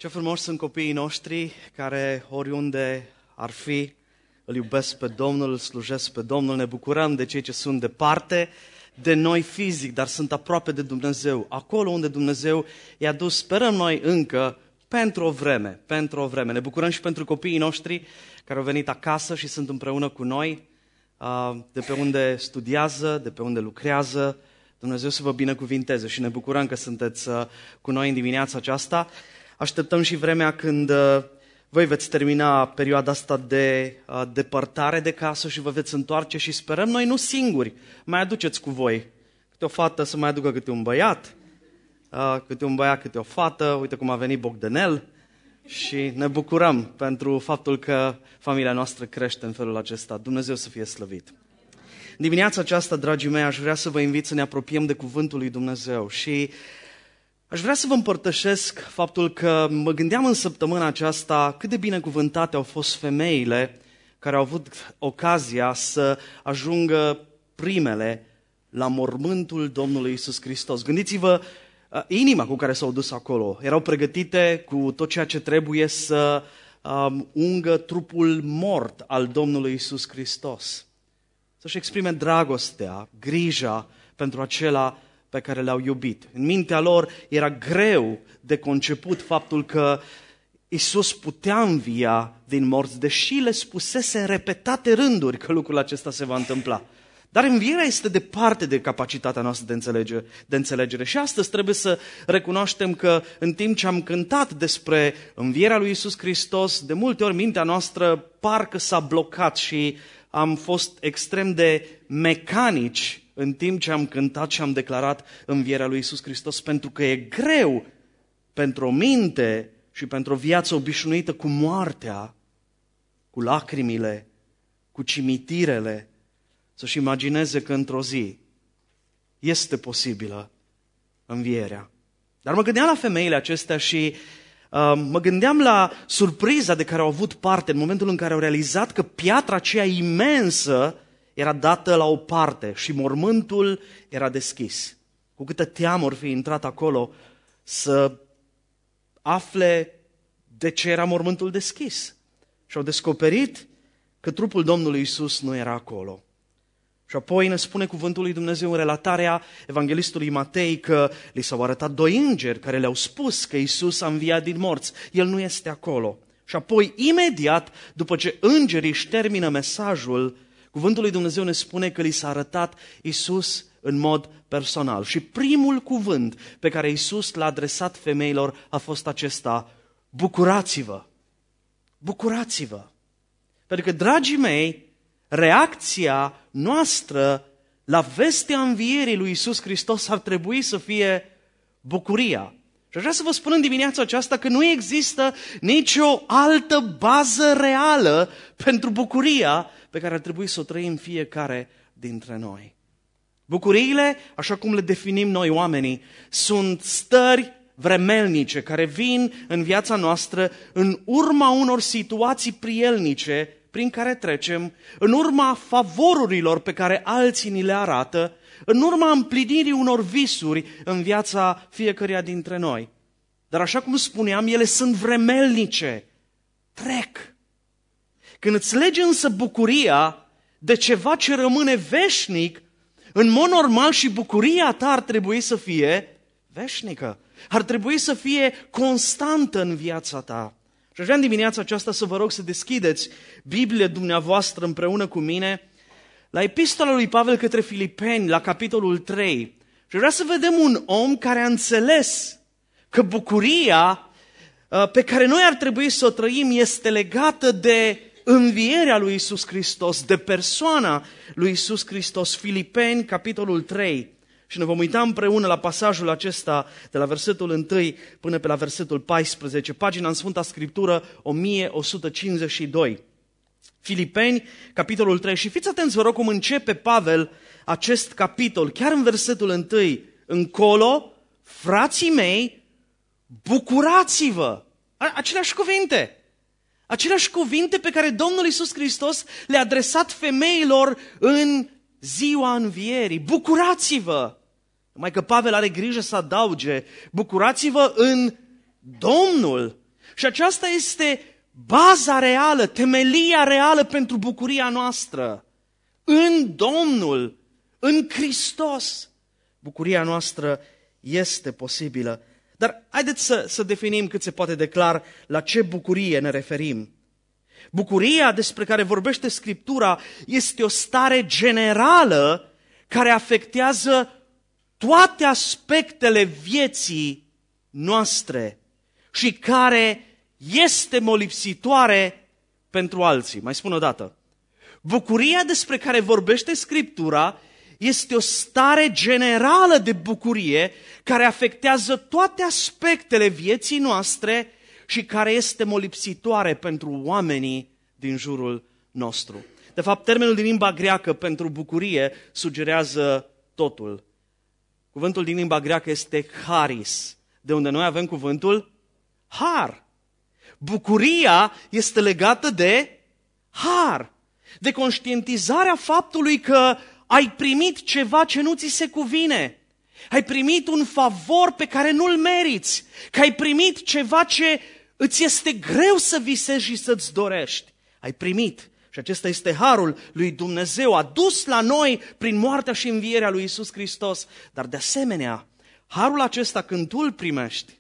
Ce frumos sunt copiii noștri care oriunde ar fi, îl iubesc pe Domnul, îl slujesc pe Domnul, ne bucurăm de cei ce sunt departe de noi fizic, dar sunt aproape de Dumnezeu, acolo unde Dumnezeu i-a dus, sperăm noi încă, pentru o vreme. Ne bucurăm și pentru copiii noștri care au venit acasă și sunt împreună cu noi, de pe unde studiază, de pe unde lucrează. Dumnezeu să vă binecuvinteze și ne bucurăm că sunteți cu noi în dimineața aceasta. Așteptăm și vremea când voi veți termina perioada asta de depărtare de casă și vă veți întoarce și sperăm noi nu singuri, mai aduceți cu voi câte o fată să mai aducă câte un băiat, câte o fată, uite cum a venit Bogdanel și ne bucurăm pentru faptul că familia noastră crește în felul acesta. Dumnezeu să fie slăvit. În dimineața aceasta, dragii mei, aș vrea să vă invit să ne apropiem de Cuvântul lui Dumnezeu și aș vrea să vă împărtășesc faptul că mă gândeam în săptămâna aceasta cât de binecuvântate au fost femeile care au avut ocazia să ajungă primele la mormântul Domnului Iisus Hristos. Gândiți-vă inima cu care s-au dus acolo. Erau pregătite cu tot ceea ce trebuie să ungă trupul mort al Domnului Iisus Hristos. Să-și exprime dragostea, grija pentru acela pe care le-au iubit. În mintea lor era greu de conceput faptul că Iisus putea învia din morți, deși le spusese în repetate rânduri că lucrul acesta se va întâmpla. Dar învierea este departe de capacitatea noastră de înțelegere. Și astăzi trebuie să recunoaștem că în timp ce am cântat despre învierea lui Iisus Hristos, de multe ori mintea noastră parcă s-a blocat și am fost extrem de mecanici în timp ce am cântat și am declarat învierea lui Iisus Hristos, pentru că e greu pentru o minte și pentru o viață obișnuită cu moartea, cu lacrimile, cu cimitirele, să-și imagineze că într-o zi este posibilă învierea. Dar mă gândeam la femeile acestea și mă gândeam la surpriza de care au avut parte în momentul în care au realizat că piatra aceea imensă era dată la o parte și mormântul era deschis. Cu câtă teamă or fi intrat acolo să afle de ce era mormântul deschis. Și au descoperit că trupul Domnului Iisus nu era acolo. Și apoi ne spune cuvântul lui Dumnezeu în relatarea evanghelistului Matei că li s-au arătat doi îngeri care le-au spus că Iisus a înviat din morți. El nu este acolo. Și apoi, imediat, după ce îngerii își termină mesajul, cuvântul lui Dumnezeu ne spune că li s-a arătat Iisus în mod personal. Și primul cuvânt pe care Iisus l-a adresat femeilor a fost acesta: bucurați-vă! Bucurați-vă! Pentru că, dragii mei, reacția noastră la vestea învierii lui Iisus Hristos ar trebui să fie bucuria. Și aș vrea să vă spun în dimineața aceasta că nu există nicio altă bază reală pentru bucuria pe care ar trebui să o trăim fiecare dintre noi. Bucuriile, așa cum le definim noi oamenii, sunt stări vremelnice care vin în viața noastră în urma unor situații prielnice prin care trecem, în urma favorurilor pe care alții ni le arată, în urma împlinirii unor visuri în viața fiecăruia dintre noi. Dar așa cum spuneam, ele sunt vremelnice, trec. Când îți legi însă bucuria de ceva ce rămâne veșnic, în mod normal și bucuria ta ar trebui să fie veșnică. Ar trebui să fie constantă în viața ta. Și aș vrea în dimineața aceasta să vă rog să deschideți Biblia dumneavoastră împreună cu mine la epistola lui Pavel către Filipeni, la capitolul 3. Și vreau să vedem un om care a înțeles că bucuria pe care noi ar trebui să o trăim este legată de învierea lui Iisus Hristos, de persoana lui Iisus Hristos. Filipeni, capitolul 3. Și ne vom uita împreună la pasajul acesta de la versetul 1 până pe la versetul 14, pagina în Sfânta Scriptură 1152. Filipeni, capitolul 3. Și fiți atenți, vă rog, cum începe Pavel acest capitol, chiar în versetul 1 încolo: frații mei, bucurați-vă! Aceleași cuvinte pe care Domnul Iisus Hristos le-a adresat femeilor în ziua învierii. Bucurați-vă! Numai că Pavel are grijă să adauge: bucurați-vă în Domnul. Și aceasta este baza reală, temelia reală pentru bucuria noastră. În Domnul, în Hristos, bucuria noastră este posibilă. Dar haideți să definim cât se poate de clar la ce bucurie ne referim. Bucuria despre care vorbește Scriptura este o stare generală care afectează toate aspectele vieții noastre și care este molipsitoare pentru alții. Mai spun o dată. Bucuria despre care vorbește Scriptura este o stare generală de bucurie care afectează toate aspectele vieții noastre și care este molipsitoare pentru oamenii din jurul nostru. De fapt, termenul din limba greacă pentru bucurie sugerează totul. Cuvântul din limba greacă este charis, de unde noi avem cuvântul har. Bucuria este legată de har, de conștientizarea faptului că ai primit ceva ce nu ți se cuvine. Ai primit un favor pe care nu-l meriți, că ai primit ceva ce îți este greu să visezi și să-ți dorești. Ai primit. Și acesta este harul lui Dumnezeu, adus la noi prin moartea și învierea lui Iisus Hristos. Dar de asemenea, harul acesta când tu îl primești,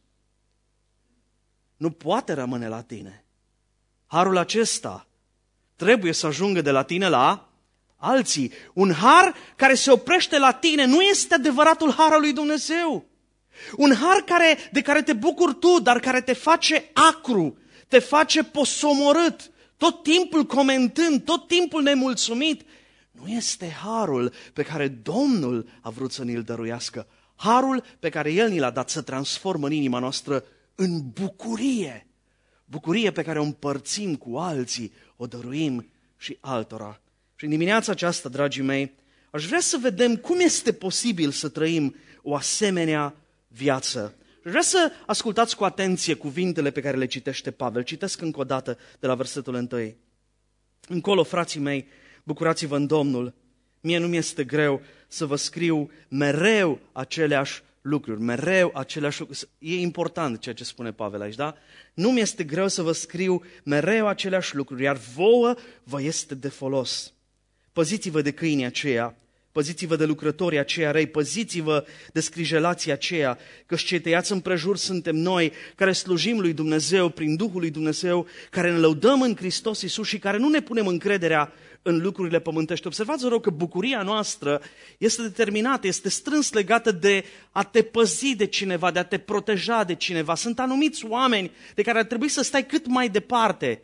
nu poate rămâne la tine. Harul acesta trebuie să ajungă de la tine la alții. Un har care se oprește la tine nu este adevăratul har al lui Dumnezeu. Un har de care te bucuri tu, dar care te face acru, te face posomorât, tot timpul comentând, tot timpul nemulțumit, nu este harul pe care Domnul a vrut să ni-l dăruiască. Harul pe care El ni l-a dat să transformă în inima noastră în bucurie. Bucurie pe care o împărțim cu alții, o dăruim și altora. Și în dimineața aceasta, dragii mei, aș vrea să vedem cum este posibil să trăim o asemenea viață. Aș vrea să ascultați cu atenție cuvintele pe care le citește Pavel. Citesc încă o dată de la versetul 1. Încolo, frații mei, bucurați-vă în Domnul. Mie nu mi-este greu să vă scriu mereu aceleași lucruri, mereu aceleași lucruri. E important ceea ce spune Pavel aici, da? Nu mi-este greu să vă scriu mereu aceleași lucruri, iar vouă vă este de folos. Păziți-vă de câinii aceia, păziți-vă de lucrătorii aceia răi, păziți-vă de scrijelații aceia, căci cei tăiați împrejur suntem noi, care slujim lui Dumnezeu prin Duhul lui Dumnezeu, care ne lăudăm în Hristos Iisus și care nu ne punem încrederea în lucrurile pământești. Observați, vă rog, că bucuria noastră este determinată, este strâns legată de a te păzi de cineva, de a te proteja de cineva. Sunt anumiți oameni de care ar trebui să stai cât mai departe.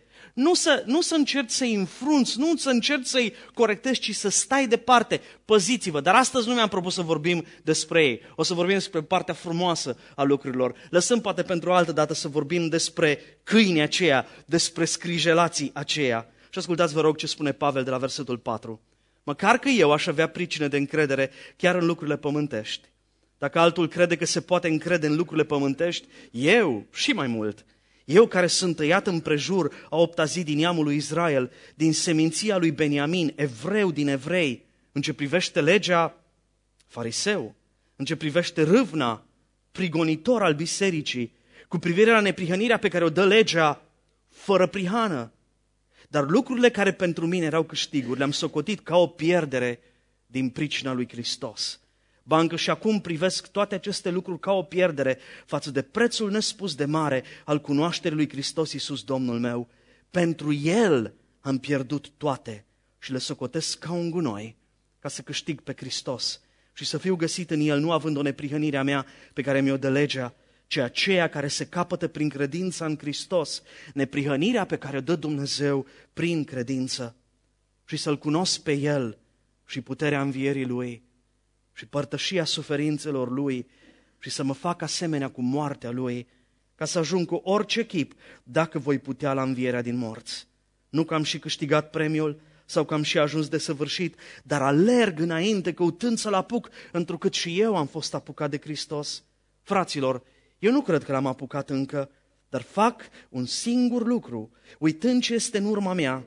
Nu să încerci să-i înfrunți, nu să încerci să-i corectezi, ci să stai departe. Păziți-vă. Dar astăzi nu mi-am propus să vorbim despre ei. O să vorbim despre partea frumoasă a lucrurilor. Lăsăm poate pentru o altă dată să vorbim despre câinii aceia, despre scrijelații aceia. Și ascultați, vă rog, ce spune Pavel de la versetul 4. Măcar că eu aș avea pricină de încredere chiar în lucrurile pământești. Dacă altul crede că se poate încrede în lucrurile pământești, eu și mai mult. Eu care sunt tăiat împrejur a 8-a zi din neamul lui Israel, din seminția lui Beniamin, evreu din evrei, în ce privește legea, fariseu, în ce privește râvna, prigonitor al bisericii, cu privire la neprihănirea pe care o dă legea, fără prihană. Dar lucrurile care pentru mine erau câștiguri le-am socotit ca o pierdere din pricina lui Hristos. Ba încă și acum privesc toate aceste lucruri ca o pierdere față de prețul nespus de mare al cunoașterii lui Hristos Iisus Domnul meu. Pentru El am pierdut toate și le socotesc ca un gunoi ca să câștig pe Hristos și să fiu găsit în El, nu având o neprihănire a mea pe care mi-o dă legea, ci aceea care se capătă prin credința în Hristos, neprihănirea pe care o dă Dumnezeu prin credință, și să-L cunosc pe El și puterea învierii Lui și părtășia suferințelor Lui și să mă fac asemenea cu moartea Lui, ca să ajung cu orice chip, dacă voi putea, la învierea din morți. Nu că am și câștigat premiul sau că am și ajuns desăvârșit, dar alerg înainte căutând să-L apuc, întrucât și eu am fost apucat de Hristos. Fraților, eu nu cred că l-am apucat încă, dar fac un singur lucru, uitând ce este în urma mea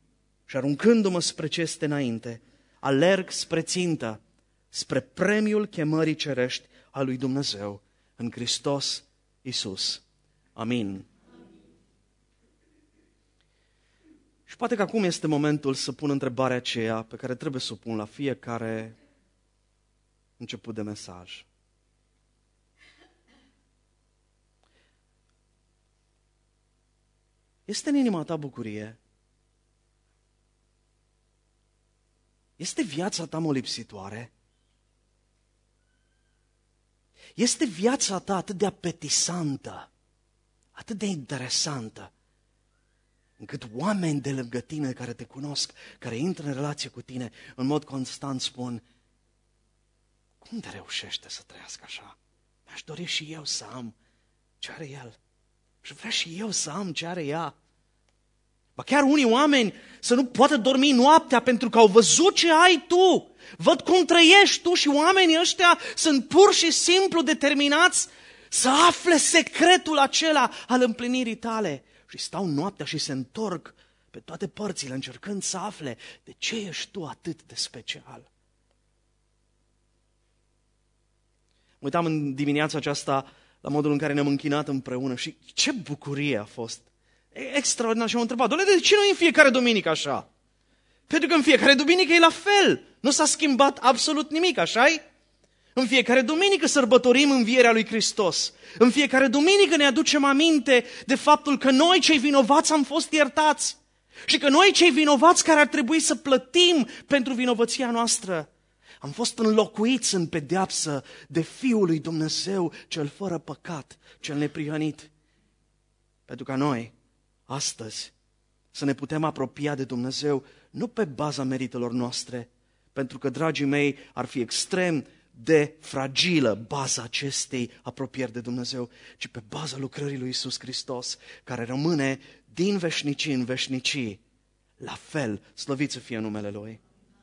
și aruncându-mă spre ce este înainte, alerg spre țintă, spre premiul chemării cerești a lui Dumnezeu în Hristos Iisus. Amin. Și poate că acum este momentul să pun întrebarea aceea pe care trebuie să o pun la fiecare început de mesaj. Este în inima ta bucurie? Este viața ta molipsitoare? Este viața ta atât de apetisantă, atât de interesantă, încât oameni de lângă tine care te cunosc, care intră în relație cu tine, în mod constant spun: cum de reușește să trăiască așa? Mi-aș dori și eu să am ce are el. Și vreau și eu să am ce are ea. Ba chiar unii oameni să nu poată dormi noaptea pentru că au văzut ce ai tu. Văd cum trăiești tu și oamenii ăștia sunt pur și simplu determinați să afle secretul acela al împlinirii tale. Și stau noaptea și se întorc pe toate părțile încercând să afle de ce ești tu atât de special. Mă uitam în dimineața aceasta la modul în care ne-am închinat împreună și ce bucurie a fost. Extraordinar. Și m-am întrebat: Doamne, de ce nu în fiecare duminică așa? Pentru că în fiecare duminică e la fel. Nu s-a schimbat absolut nimic, așa-i? În fiecare duminică sărbătorim învierea lui Hristos. În fiecare duminică ne aducem aminte de faptul că noi cei vinovați am fost iertați. Și că noi cei vinovați care ar trebui să plătim pentru vinovăția noastră am fost înlocuiți în pedeapsă de Fiul lui Dumnezeu, cel fără păcat, cel neprihănit. Pentru ca noi, astăzi, să ne putem apropia de Dumnezeu, nu pe baza meritelor noastre, pentru că, dragii mei, ar fi extrem de fragilă baza acestei apropieri de Dumnezeu, ci pe baza lucrării lui Iisus Hristos, care rămâne din veșnicii în veșnicii, la fel, slăvit să fie numele Lui.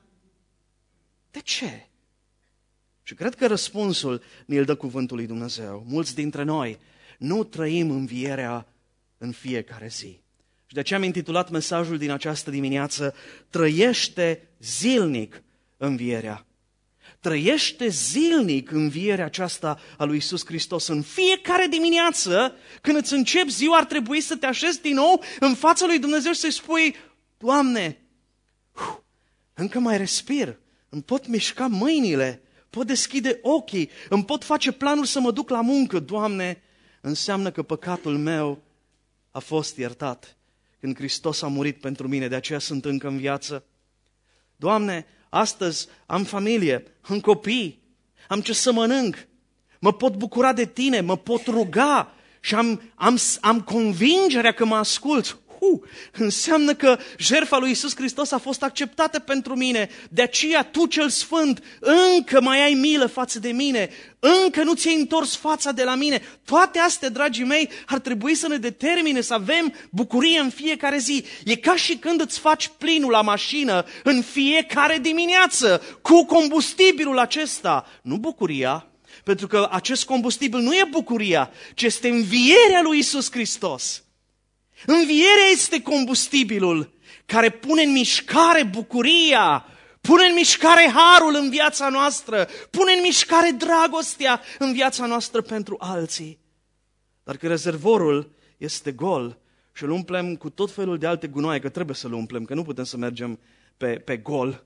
De ce? Și cred că răspunsul ne-l dă cuvântul lui Dumnezeu. Mulți dintre noi nu trăim învierea în fiecare zi. Și de aceea am intitulat mesajul din această dimineață: trăiește zilnic învierea. Trăiește zilnic învierea aceasta a lui Iisus Hristos. În fiecare dimineață, când îți începi ziua, ar trebui să te așezi din nou în fața lui Dumnezeu și să-i spui: Doamne, încă mai respir, îmi pot mișca mâinile, pot deschide ochii, îmi pot face planuri să mă duc la muncă. Doamne, înseamnă că păcatul meu a fost iertat când Hristos a murit pentru mine, de aceea sunt încă în viață. Doamne, astăzi am familie, am copii, am ce să mănânc, mă pot bucura de Tine, mă pot ruga și am convingerea că mă asculți. Înseamnă că jertfa lui Iisus Hristos a fost acceptată pentru mine. De aceea tu, cel sfânt, încă mai ai milă față de mine, încă nu ți-ai întors fața de la mine. Toate astea, dragii mei, ar trebui să ne determine să avem bucurie în fiecare zi. E ca și când îți faci plinul la mașină în fiecare dimineață cu combustibilul acesta. Nu bucuria, pentru că acest combustibil nu e bucuria, ci este învierea lui Iisus Hristos. Învierea este combustibilul care pune în mișcare bucuria, pune în mișcare harul în viața noastră, pune în mișcare dragostea în viața noastră pentru alții. Dar că rezervorul este gol și îl umplem cu tot felul de alte gunoaie, că trebuie să-l umplem, că nu putem să mergem pe gol.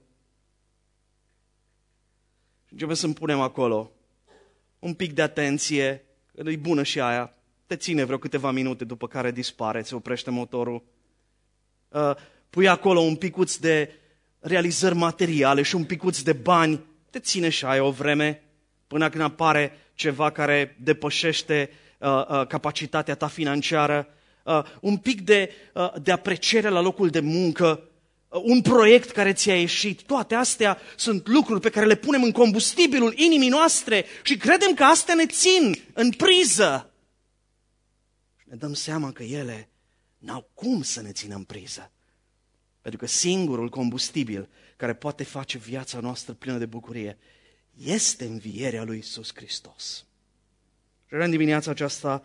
Și începem să-mi punem acolo un pic de atenție, că e bună și aia. Te ține vreo câteva minute, după care dispare, se oprește motorul. Pui acolo un picuț de realizări materiale și un picuț de bani, te ține și aia o vreme, până când apare ceva care depășește capacitatea ta financiară, un pic de apreciere la locul de muncă, un proiect care ți-a ieșit. Toate astea sunt lucruri pe care le punem în combustibilul inimii noastre și credem că astea ne țin în priză. Ne dăm seama că ele n-au cum să ne țină în priză. Pentru că singurul combustibil care poate face viața noastră plină de bucurie este învierea lui Iisus Hristos. Și în dimineața aceasta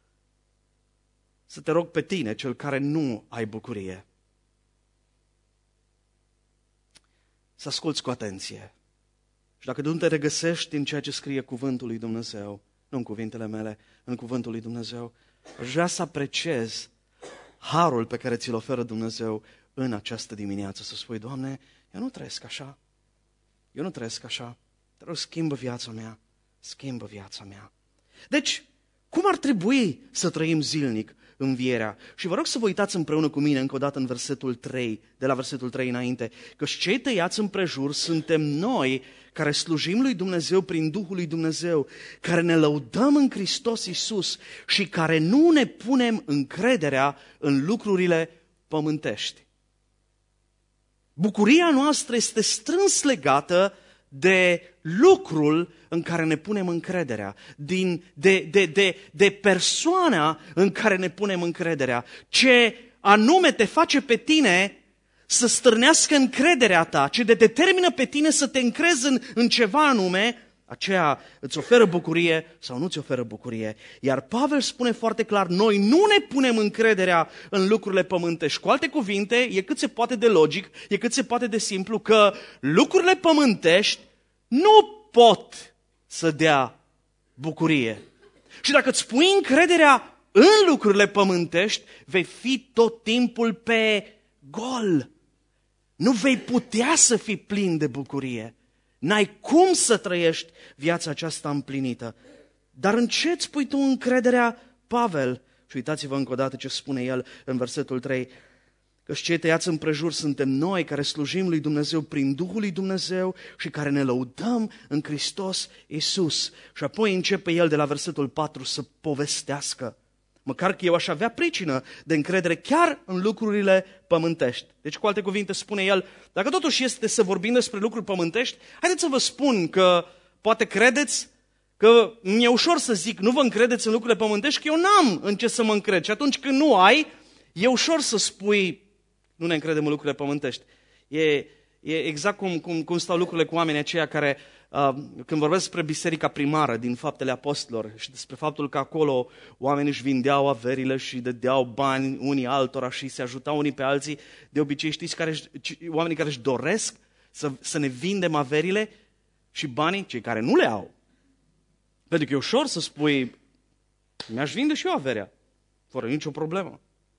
să te rog pe tine, cel care nu ai bucurie, să asculți cu atenție. Și dacă nu te regăsești în ceea ce scrie cuvântul lui Dumnezeu, nu în cuvintele mele, în cuvântul lui Dumnezeu, aș vrea să apreciez harul pe care ți-l oferă Dumnezeu în această dimineață să spui, Doamne, eu nu trăiesc așa. Eu nu trăiesc așa. Te rog, schimbă viața mea. Schimbă viața mea. Deci, cum ar trebui să trăim zilnic învierea? Și vă rog să vă uitați împreună cu mine încă o dată în versetul 3, de la versetul 3 înainte, că cei tăiați împrejur suntem noi care slujim lui Dumnezeu prin Duhul lui Dumnezeu, care ne lăudăm în Hristos Iisus și care nu ne punem încrederea în lucrurile pământești. Bucuria noastră este strâns legată de lucrul în care ne punem încrederea, de persoana în care ne punem încrederea. Ce anume te face pe tine să stârnească încrederea ta, ce te determină pe tine să te încrezi în ceva anume, aceea îți oferă bucurie sau nu ți oferă bucurie. Iar Pavel spune foarte clar, noi nu ne punem încrederea în lucrurile pământești. Cu alte cuvinte, e cât se poate de logic, e cât se poate de simplu că lucrurile pământești nu pot să dea bucurie. Și dacă îți pui încrederea în lucrurile pământești, vei fi tot timpul pe gol. Nu vei putea să fii plin de bucurie. N-ai cum să trăiești viața aceasta împlinită. Dar în ce îți pui tu încrederea, Pavel? Și uitați-vă încă o dată ce spune el în versetul 3. Căci cei tăiați împrejur suntem noi care slujim lui Dumnezeu prin Duhul lui Dumnezeu și care ne lăudăm în Hristos Iisus. Și apoi începe el de la versetul 4 să povestească. Măcar că eu aș avea pricină de încredere chiar în lucrurile pământești. Deci, cu alte cuvinte, spune el, dacă totuși este să vorbim despre lucruri pământești, haideți să vă spun că poate credeți că mi-e ușor să zic, nu vă încredeți în lucrurile pământești, că eu n-am în ce să mă încred. Și atunci când nu ai, e ușor să spui, nu ne încredem în lucrurile pământești. E exact cum stau lucrurile cu oamenii aceia care, când vorbesc despre biserica primară din Faptele Apostolilor și despre faptul că acolo oamenii își vindeau averile și dădeau bani unii altora și se ajutau unii pe alții, de obicei știți oamenii care își doresc să ne vindem averile și banii, cei care nu le au. Pentru că e ușor să spui, mi-aș vinde și eu averea, fără nicio problemă.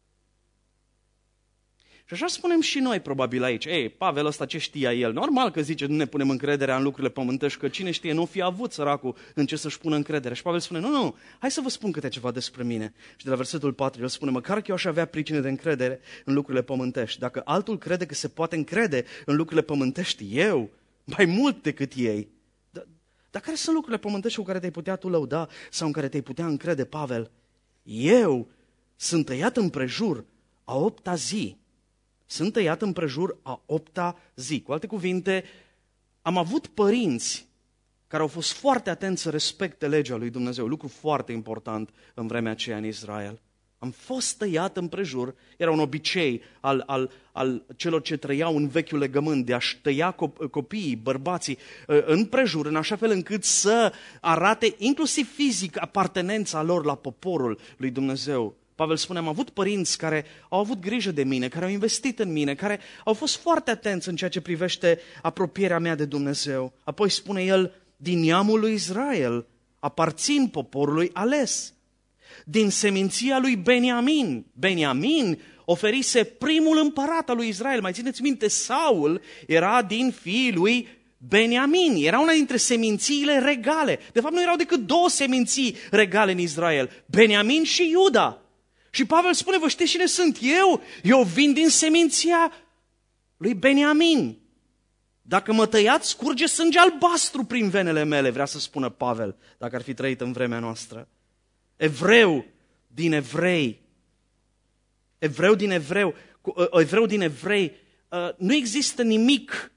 Și așa spunem și noi probabil aici. Ei, Pavel ăsta ce știa el? Normal că zice, nu ne punem încrederea în lucrurile pământești, că cine știe, nu fi avut săracul în ce să-și pună încrederea. Și Pavel spune, nu, hai să vă spun câte ceva despre mine. Și de la versetul 4 el spune, măcar că eu aș avea pricine de încredere în lucrurile pământești. Dacă altul crede că se poate încrede în lucrurile pământești, eu, mai mult decât ei. Dar care sunt lucrurile pământești cu care te-ai putea tu lăuda sau în care te-ai putea încrede, Pavel? Eu sunt tăiat împrejur a 8-a zi. Sunt tăiat împrejur a 8-a zi. Cu alte cuvinte, am avut părinți care au fost foarte atenți să respecte legea lui Dumnezeu. Lucru foarte important în vremea aceea în Israel. Am fost tăiat împrejur, era un obicei al celor ce trăiau în vechiul legământ de a-și tăia copiii, bărbații, împrejur, în așa fel încât să arate inclusiv fizic apartenența lor la poporul lui Dumnezeu. Pavel spune, am avut părinți care au avut grijă de mine, care au investit în mine, care au fost foarte atenți în ceea ce privește apropierea mea de Dumnezeu. Apoi spune el, din neamul lui Israel aparțin poporului ales. Din seminția lui Beniamin. Beniamin oferise primul împărat al lui Israel. Mai țineți minte, Saul era din fiii lui Beniamin. Era una dintre semințiile regale. De fapt, nu erau decât 2 seminții regale în Israel. Beniamin și Iuda. Și Pavel spune, vă știți cine sunt eu? Eu vin din seminția lui Beniamin. Dacă mă tăiați, scurge sânge albastru prin venele mele, vrea să spună Pavel, dacă ar fi trăit în vremea noastră. Evreu din evrei. Evreu din evrei. Nu există nimic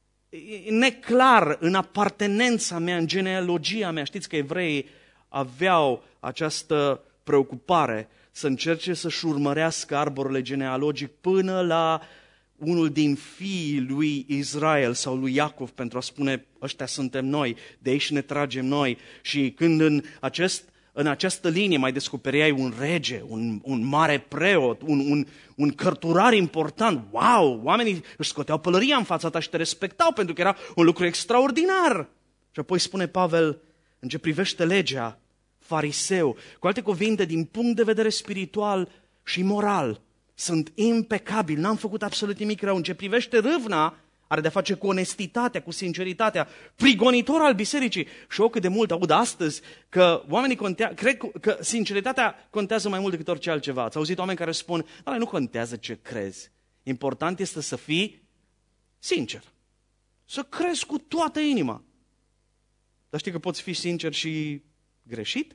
neclar în apartenența mea, în genealogia mea. Știți că evreii aveau această preocupare să încerce să-și urmărească arborele genealogic până la unul din fiii lui Israel sau lui Iacov, pentru a spune, ăștia suntem noi, de aici ne tragem noi. Și când în această linie mai descopereai un rege, un mare preot, un cărturar important, wow, oamenii își scoteau pălăria în fața ta și te respectau pentru că era un lucru extraordinar. Și apoi spune Pavel, în ce privește legea, fariseu. Cu alte cuvinte, din punct de vedere spiritual și moral, Sunt impecabil, n-am făcut absolut nimic rău. În ce privește râvna, are de-a face cu onestitatea, cu sinceritatea, prigonitor al bisericii. Și eu cât de mult aud astăzi că oamenii cred că sinceritatea contează mai mult decât orice altceva. Ați auzit oameni care spun, nu contează ce crezi. Important este să fii sincer. Să crezi cu toată inima. Dar știi că poți fi sincer și greșit?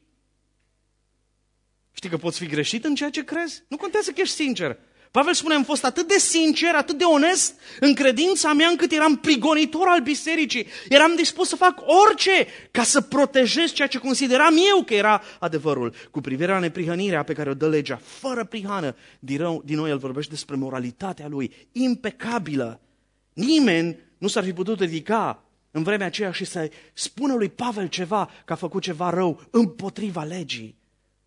Știi că poți fi greșit în ceea ce crezi? Nu contează că ești sincer. Pavel spune, am fost atât de sincer, atât de onest în credința mea, încât eram prigonitor al bisericii. Eram dispus să fac orice ca să protejez ceea ce consideram eu că era adevărul. Cu privire la neprihănirea pe care o dă legea, fără prihană, din nou el vorbește despre moralitatea lui, impecabilă. Nimeni nu s-ar fi putut ridica în vremea aceea și să spună lui Pavel ceva, că a făcut ceva rău împotriva legii.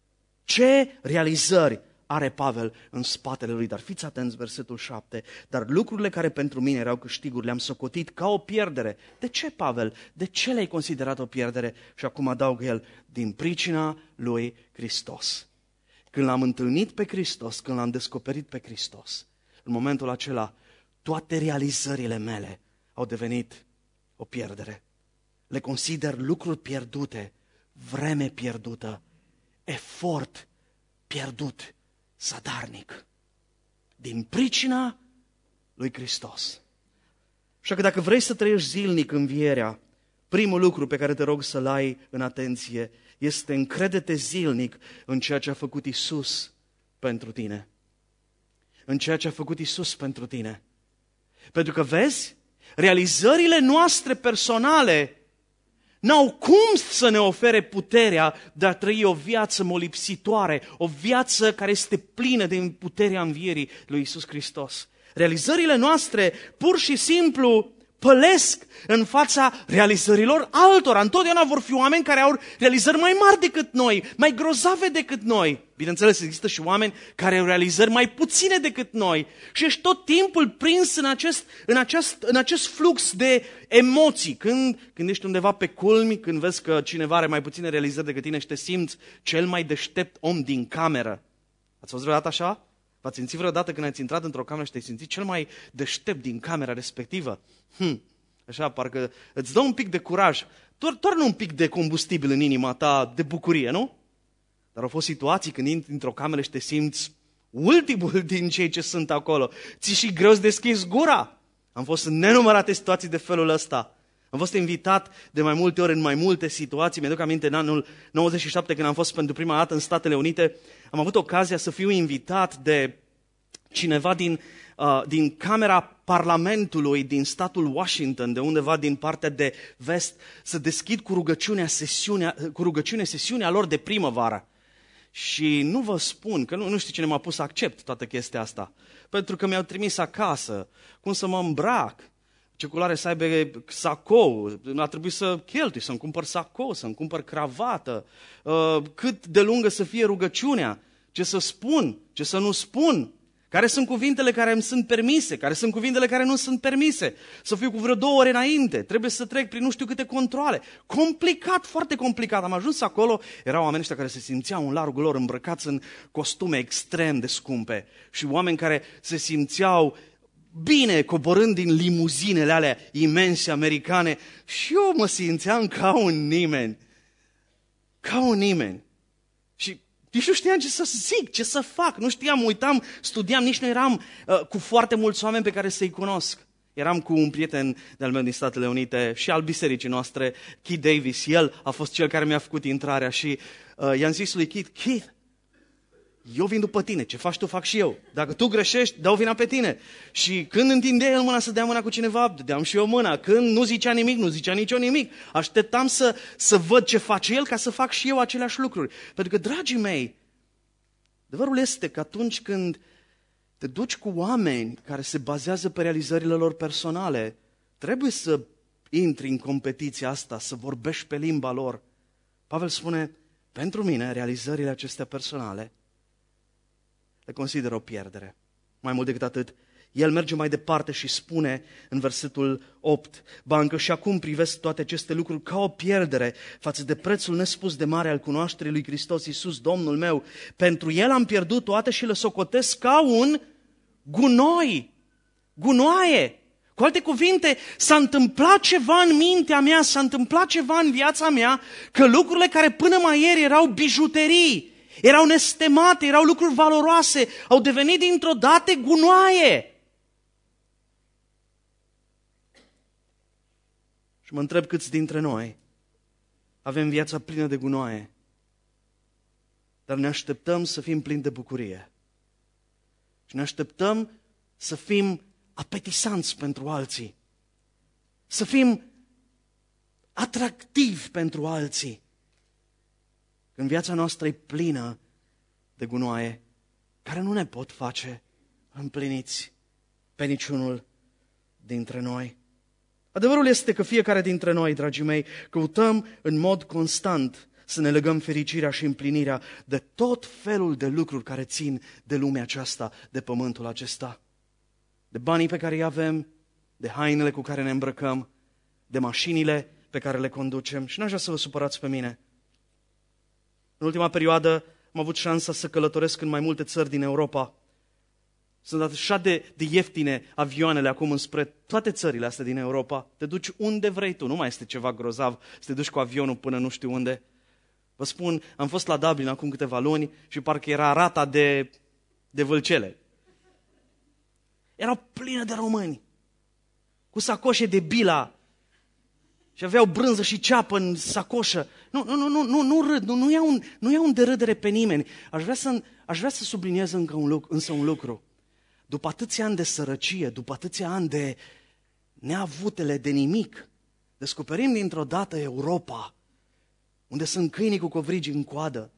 Ce realizări are Pavel în spatele lui, dar fiți atenți, versetul 7, dar lucrurile care pentru mine erau câștiguri le-am socotit ca o pierdere. De ce, Pavel? De ce le-ai considerat o pierdere? Și acum adaugă el, din pricina lui Hristos. Când l-am întâlnit pe Hristos, când l-am descoperit pe Hristos, în momentul acela, toate realizările mele au devenit o pierdere. Le consider lucruri pierdute, vreme pierdută, efort pierdut, zadarnic, din pricina lui Hristos. Așa că dacă vrei să trăiești zilnic învierea, primul lucru pe care te rog să-l ai în atenție este încrede-te zilnic în ceea ce a făcut Iisus pentru tine. În ceea ce a făcut Iisus pentru tine. Pentru că vezi, realizările noastre personale n-au cum să ne ofere puterea de a trăi o viață molipsitoare, o viață care este plină de puterea învierii lui Iisus Hristos. Realizările noastre pur și simplu pălesc în fața realizărilor altora. Întotdeauna vor fi oameni care au realizări mai mari decât noi, mai grozave decât noi. Bineînțeles, există și oameni care au realizări mai puține decât noi. Și ești tot timpul prins în acest flux de emoții. Când ești undeva pe culmi, când vezi că cineva are mai puține realizări decât tine și te simți cel mai deștept om din cameră. Ați fost vreodată așa? V-ați simțit vreodată când ați intrat într-o cameră și te-ai simțit cel mai deștept din camera respectivă? Așa, parcă îți dă un pic de curaj. Toarnă un pic de combustibil în inima ta, de bucurie, nu? Dar au fost situații când intri într-o cameră și te simți ultimul din cei ce sunt acolo. Ți-e și greu să deschizi gura. Am fost în nenumărate situații de felul ăsta. Am fost invitat de mai multe ori în mai multe situații. Mi-aduc aminte în anul 97 când am fost pentru prima dată în Statele Unite. Am avut ocazia să fiu invitat de cineva din Camera Parlamentului din statul Washington, de undeva din partea de vest, să deschid cu rugăciune sesiunea lor de primăvară. Și nu vă spun că nu știu cine m-a pus să accept toată chestia asta, pentru că mi-au trimis acasă cum să mă îmbrac, ce culoare să aibă sacou, a trebuit să cheltui, să-mi cumpăr sacou, să-mi cumpăr cravată, cât de lungă să fie rugăciunea, ce să spun, ce să nu spun, care sunt cuvintele care îmi sunt permise, care sunt cuvintele care nu sunt permise, să fiu cu vreo 2 ore înainte, trebuie să trec prin nu știu câte controale. Complicat, foarte complicat. Am ajuns acolo, erau oameni ăștia care se simțeau în largul lor îmbrăcați în costume extrem de scumpe și oameni care se simțeau bine coborând din limuzinele alea imense americane și eu mă simțeam ca un nimeni. Ca un nimeni. Și nici nu știam ce să zic, ce să fac. Nu știam, uitam, studiam, nici nu eram cu foarte mulți oameni pe care să-i cunosc. Eram cu un prieten de-al meu din Statele Unite și al bisericii noastre, Keith Davis. El a fost cel care mi-a făcut intrarea și i-am zis lui Keith, eu vin după tine, ce faci tu, fac și eu. Dacă tu greșești, dau vina pe tine. Și când întindea el mâna să dea mâna cu cineva, dădeam și eu mâna. Când nu zicea nimic, nu zicea nici eu nimic. Așteptam să văd ce face el ca să fac și eu aceleași lucruri. Pentru că, dragii mei, adevărul este că atunci când te duci cu oameni care se bazează pe realizările lor personale, trebuie să intri în competiția asta, să vorbești pe limba lor. Pavel spune, pentru mine, realizările acestea personale le consider o pierdere. Mai mult decât atât, El merge mai departe și spune în versetul 8, ba încă și acum privesc toate aceste lucruri ca o pierdere față de prețul nespus de mare al cunoașterii lui Hristos Iisus, Domnul meu. Pentru El am pierdut toate și le socotesc ca un gunoi, gunoaie. Cu alte cuvinte, s-a întâmplat ceva în mintea mea, s-a întâmplat ceva în viața mea, că lucrurile care până mai ieri erau bijuterii, erau nestemate, erau lucruri valoroase, au devenit dintr-o dată gunoaie. Și mă întreb câți dintre noi avem viața plină de gunoaie, dar ne așteptăm să fim plini de bucurie. Și ne așteptăm să fim apetisanți pentru alții, să fim atractivi pentru alții. Când viața noastră e plină de gunoaie care nu ne pot face împliniți pe niciunul dintre noi. Adevărul este că fiecare dintre noi, dragii mei, căutăm în mod constant să ne legăm fericirea și împlinirea de tot felul de lucruri care țin de lumea aceasta, de pământul acesta. De banii pe care îi avem, de hainele cu care ne îmbrăcăm, de mașinile pe care le conducem. Și n-aș vrea să vă supărați pe mine. În ultima perioadă am avut șansa să călătoresc în mai multe țări din Europa. Sunt așa de ieftine avioanele acum înspre toate țările astea din Europa. Te duci unde vrei tu, nu mai este ceva grozav să te duci cu avionul până nu știu unde. Vă spun, am fost la Dublin acum câteva luni și parcă era rata de vâlcele. Erau pline de români, cu sacoșe de Bila și aveau brânză și ceapă în sacoșă. Nu râd, nu iau un de râdere pe nimeni. Aș vrea să subliniez însă un lucru. După atâția ani de sărăcie, după atâția ani de neavutele de nimic, descoperim dintr-o dată Europa, unde sunt câinii cu covrigi în coadă.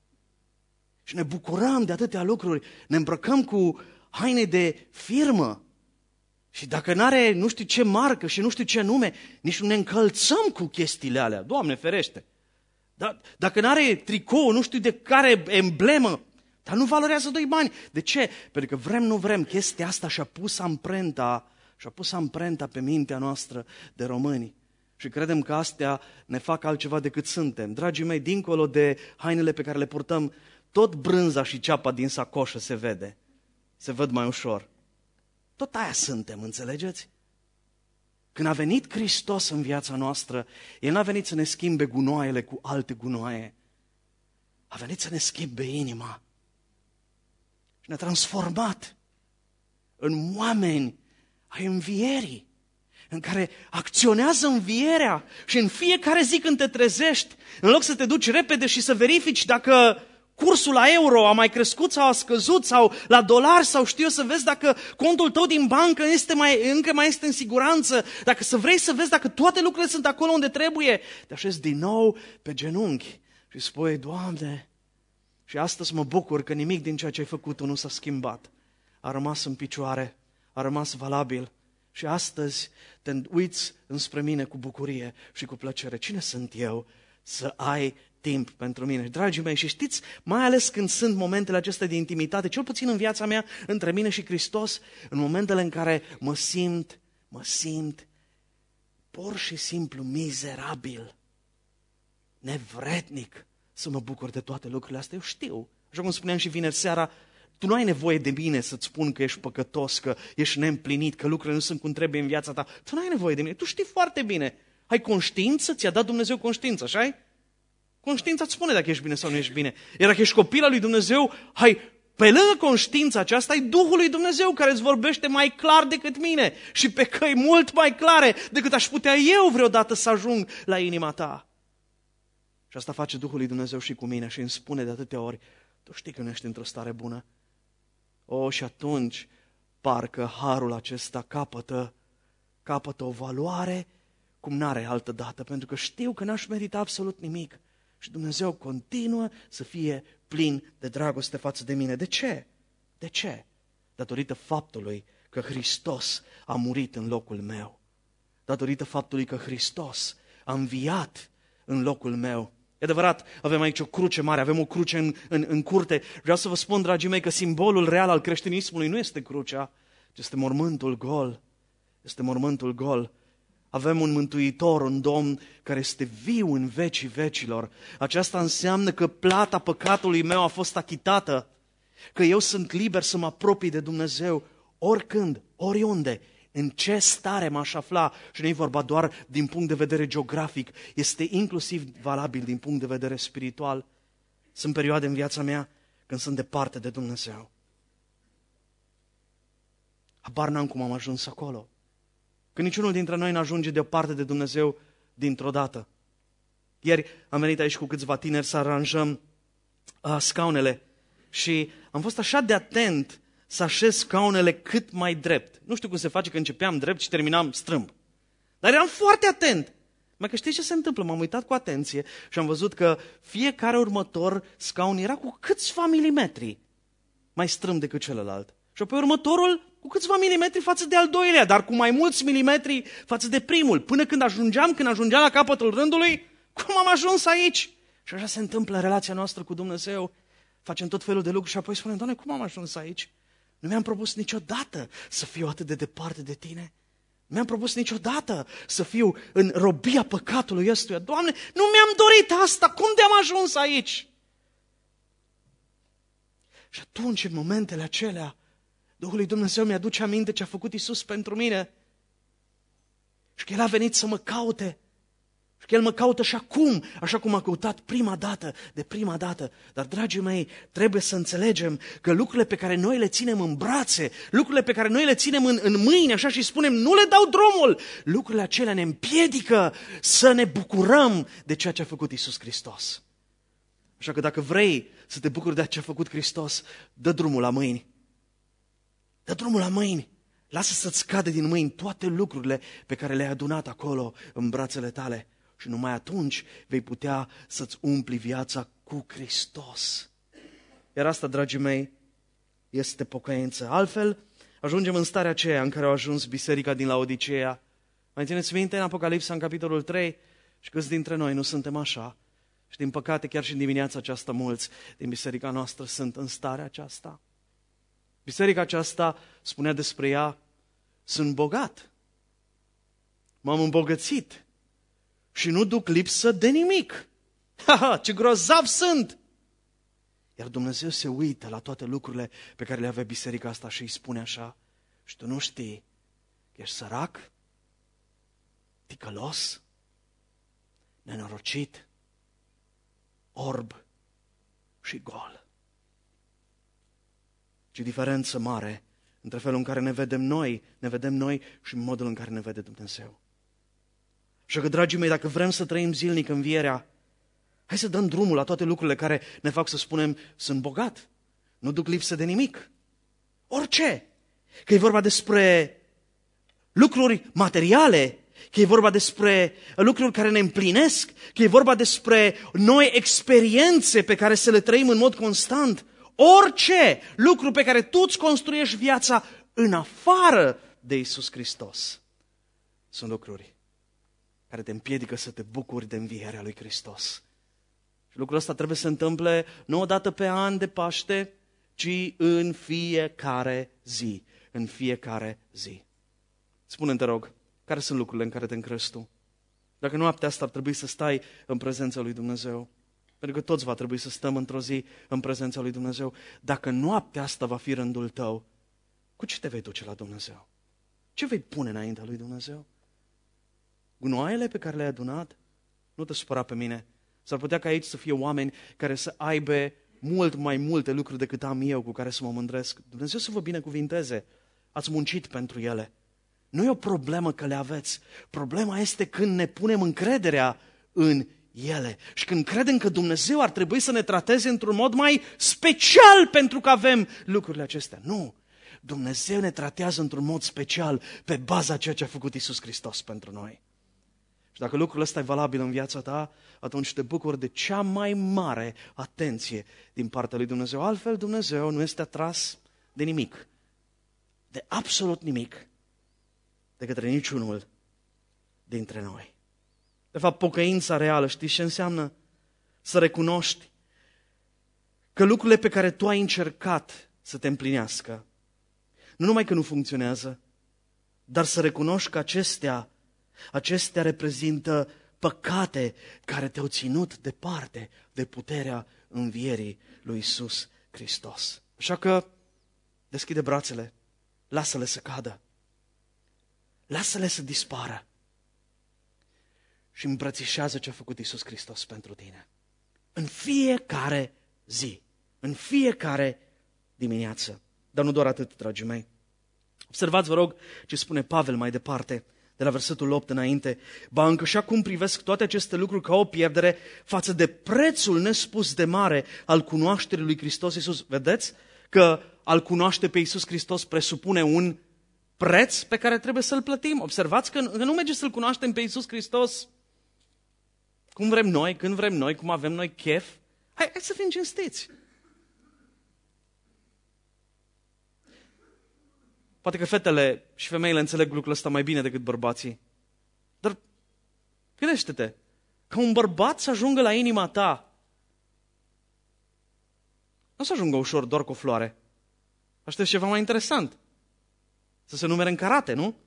Și ne bucurăm de atâtea lucruri, ne îmbrăcăm cu haine de firmă. Și dacă n-are nu știu ce marcă și nu știu ce nume, nici nu ne încălțăm cu chestiile alea. Doamne ferește! Dacă n-are tricou, nu știu de care emblemă, dar nu valorează 2 bani. De ce? Pentru că vrem, nu vrem, chestia asta și-a pus amprenta pe mintea noastră de români. Și credem că astea ne fac altceva decât suntem. Dragii mei, dincolo de hainele pe care le purtăm, tot brânza și ceapa din sacoșă se vede. Se văd mai ușor. Tot aia suntem, înțelegeți? Când a venit Hristos în viața noastră, El n-a venit să ne schimbe gunoaiele cu alte gunoaie. A venit să ne schimbe inima. Și ne-a transformat în oameni ai învierii, în care acționează învierea și în fiecare zi când te trezești, în loc să te duci repede și să verifici dacă cursul la euro a mai crescut sau a scăzut sau la dolari sau știu eu, să vezi dacă contul tău din bancă încă mai este în siguranță, dacă vrei să vezi dacă toate lucrurile sunt acolo unde trebuie, te așezi din nou pe genunchi și spui, Doamne, și astăzi mă bucur că nimic din ceea ce ai făcut nu s-a schimbat. A rămas în picioare, a rămas valabil și astăzi te uiți înspre mine cu bucurie și cu plăcere. Cine sunt eu să ai timp pentru mine? Dragii mei, și știți, mai ales când sunt momentele acestea de intimitate, cel puțin în viața mea, între mine și Hristos, în momentele în care mă simt pur și simplu mizerabil, nevrednic să mă bucur de toate lucrurile astea. Eu știu, așa cum spuneam și vineri seara, tu nu ai nevoie de mine să-ți spun că ești păcătos, că ești neîmplinit, că lucrurile nu sunt cum trebuie în viața ta. Tu nu ai nevoie de mine, tu știi foarte bine. Ai conștiință, ți-a dat Dumnezeu conștiință, așa-i? Conștiința îți spune dacă ești bine sau nu ești bine. Iar dacă ești copil al lui Dumnezeu, pe lângă conștiința aceasta, ai Duhul lui Dumnezeu care îți vorbește mai clar decât mine și pe căi mult mai clare decât aș putea eu vreodată să ajung la inima ta. Și asta face Duhul lui Dumnezeu și cu mine și îmi spune de atâtea ori, tu știi că nu ești într-o stare bună. Și atunci parcă harul acesta capătă o valoare cum n-are altă dată, pentru că știu că n-aș merita absolut nimic. Și Dumnezeu continuă să fie plin de dragoste față de mine. De ce? De ce? Datorită faptului că Hristos a murit în locul meu. Datorită faptului că Hristos a înviat în locul meu. E adevărat, avem aici o cruce mare, avem o cruce în curte. Vreau să vă spun, dragii mei, că simbolul real al creștinismului nu este crucea, Este mormântul gol. Este mormântul gol. Avem un Mântuitor, un Domn care este viu în vecii vecilor. Aceasta înseamnă că plata păcatului meu a fost achitată, că eu sunt liber să mă apropii de Dumnezeu oricând, oriunde, în ce stare m-aș afla. Și nu e vorba doar din punct de vedere geografic, este inclusiv valabil din punct de vedere spiritual. Sunt perioade în viața mea când sunt departe de Dumnezeu. Habar n-am cum am ajuns acolo. Că niciunul dintre noi n-ajunge departe de Dumnezeu dintr-o dată. Ieri am venit aici cu câțiva tineri să aranjăm scaunele și am fost așa de atent să așez scaunele cât mai drept. Nu știu cum se face că începeam drept și terminam strâmb. Dar eram foarte atent. Mai că știi ce se întâmplă? M-am uitat cu atenție și am văzut că fiecare următor scaun era cu câțiva milimetri mai strâmb decât celălalt. Și apoi următorul cu câțiva milimetri față de al doilea, dar cu mai mulți milimetri față de primul. Până când ajungeam la capătul rândului, cum am ajuns aici? Și așa se întâmplă în relația noastră cu Dumnezeu. Facem tot felul de lucruri și apoi spunem, Doamne, cum am ajuns aici? Nu mi-am propus niciodată să fiu atât de departe de Tine. Nu mi-am propus niciodată să fiu în robia păcatului ăstuia. Doamne, nu mi-am dorit asta, cum de-am ajuns aici? Și atunci, în momentele acelea, Duhul lui Dumnezeu mi-aduce aminte ce a făcut Iisus pentru mine. Și că El a venit să mă caute. Și că El mă caută și acum, așa cum m-a căutat de prima dată. Dar, dragii mei, trebuie să înțelegem că lucrurile pe care noi le ținem în brațe, lucrurile pe care noi le ținem în mâini, așa și spunem, nu le dau drumul, lucrurile acelea ne împiedică să ne bucurăm de ceea ce a făcut Iisus Hristos. Așa că dacă vrei să te bucuri de ce a făcut Hristos, dă drumul la mâini. Dă drumul la mâini. Lasă să-ți cadă din mâini toate lucrurile pe care le-ai adunat acolo în brațele tale. Și numai atunci vei putea să-ți umpli viața cu Hristos. Iar asta, dragii mei, este pocăință. Altfel, ajungem în starea aceea în care a ajuns biserica din Laodiceea. Mai țineți minte în Apocalipsa, în capitolul 3? Și câți dintre noi nu suntem așa? Și din păcate, chiar și în dimineața aceasta, mulți din biserica noastră sunt în starea aceasta. Biserica aceasta spunea despre ea, sunt bogat, m-am îmbogățit și nu duc lipsă de nimic. Ha, ce grozav sunt! Iar Dumnezeu se uită la toate lucrurile pe care le avea biserica asta și îi spune așa, și tu nu știi că ești sărac, ticălos, nenorocit, orb și gol. Ce diferență mare între felul în care ne vedem noi și modul în care ne vede Dumnezeu. Așa că, dragii mei, dacă vrem să trăim zilnic învierea, hai să dăm drumul la toate lucrurile care ne fac să spunem, sunt bogat, nu duc lipsă de nimic. Orice. Că e vorba despre lucruri materiale, că e vorba despre lucruri care ne împlinesc, că e vorba despre noi experiențe pe care să le trăim în mod constant. Orice lucru pe care tu îți construiești viața în afară de Iisus Hristos sunt lucruri care te împiedică să te bucuri de învierea lui Hristos. Și lucrul ăsta trebuie să se întâmple nu o dată pe an de Paște, ci în fiecare zi. În fiecare zi. Spune-mi, te rog, care sunt lucrurile în care te încrezi tu? Dacă noaptea asta ar trebui să stai în prezența lui Dumnezeu, pentru că toți va trebui să stăm într-o zi în prezența lui Dumnezeu. Dacă noaptea asta va fi rândul tău, cu ce te vei duce la Dumnezeu? Ce vei pune înaintea lui Dumnezeu? Gunoaiele pe care le-ai adunat? Nu te supăra pe mine. S-ar putea ca aici să fie oameni care să aibă mult mai multe lucruri decât am eu cu care să mă mândresc. Dumnezeu să vă binecuvinteze. Ați muncit pentru ele. Nu e o problemă că le aveți. Problema este când ne punem încrederea în ele. Și când credem că Dumnezeu ar trebui să ne trateze într-un mod mai special pentru că avem lucrurile acestea. Nu. Dumnezeu ne tratează într-un mod special pe baza ceea ce a făcut Iisus Hristos pentru noi. Și dacă lucrul ăsta e valabil în viața ta, atunci te bucuri de cea mai mare atenție din partea lui Dumnezeu. Altfel, Dumnezeu nu este atras de nimic, de absolut nimic, de către niciunul dintre noi. De fapt, pocăința reală, știi ce înseamnă? Să recunoști că lucrurile pe care tu ai încercat să te împlinească Nu numai că nu funcționează, dar să recunoști că acestea reprezintă păcate care te-au ținut departe de puterea învierii lui Iisus Hristos. Așa că deschide brațele, lasă-le să cadă, lasă-le să dispară și îmbrățișează ce a făcut Iisus Hristos pentru tine. În fiecare zi, în fiecare dimineață. Dar nu doar atât, dragii mei. Observați, vă rog, ce spune Pavel mai departe, de la versetul 8 înainte. Ba încă și acum privesc toate aceste lucruri ca o pierdere față de prețul nespus de mare al cunoașterii lui Hristos Iisus. Vedeți că al cunoaște pe Iisus Hristos presupune un preț pe care trebuie să-l plătim. Observați că nu merge să-l cunoaștem pe Iisus Hristos cum vrem noi, când vrem noi, cum avem noi chef. Hai să fim cinstiți. Poate că fetele și femeile înțeleg lucrul ăsta mai bine decât bărbații. Dar gândește-te, ca un bărbat să ajungă la inima ta, nu o să ajungă ușor doar cu o floare. Aștept ceva mai interesant. Să se numere în karate, nu?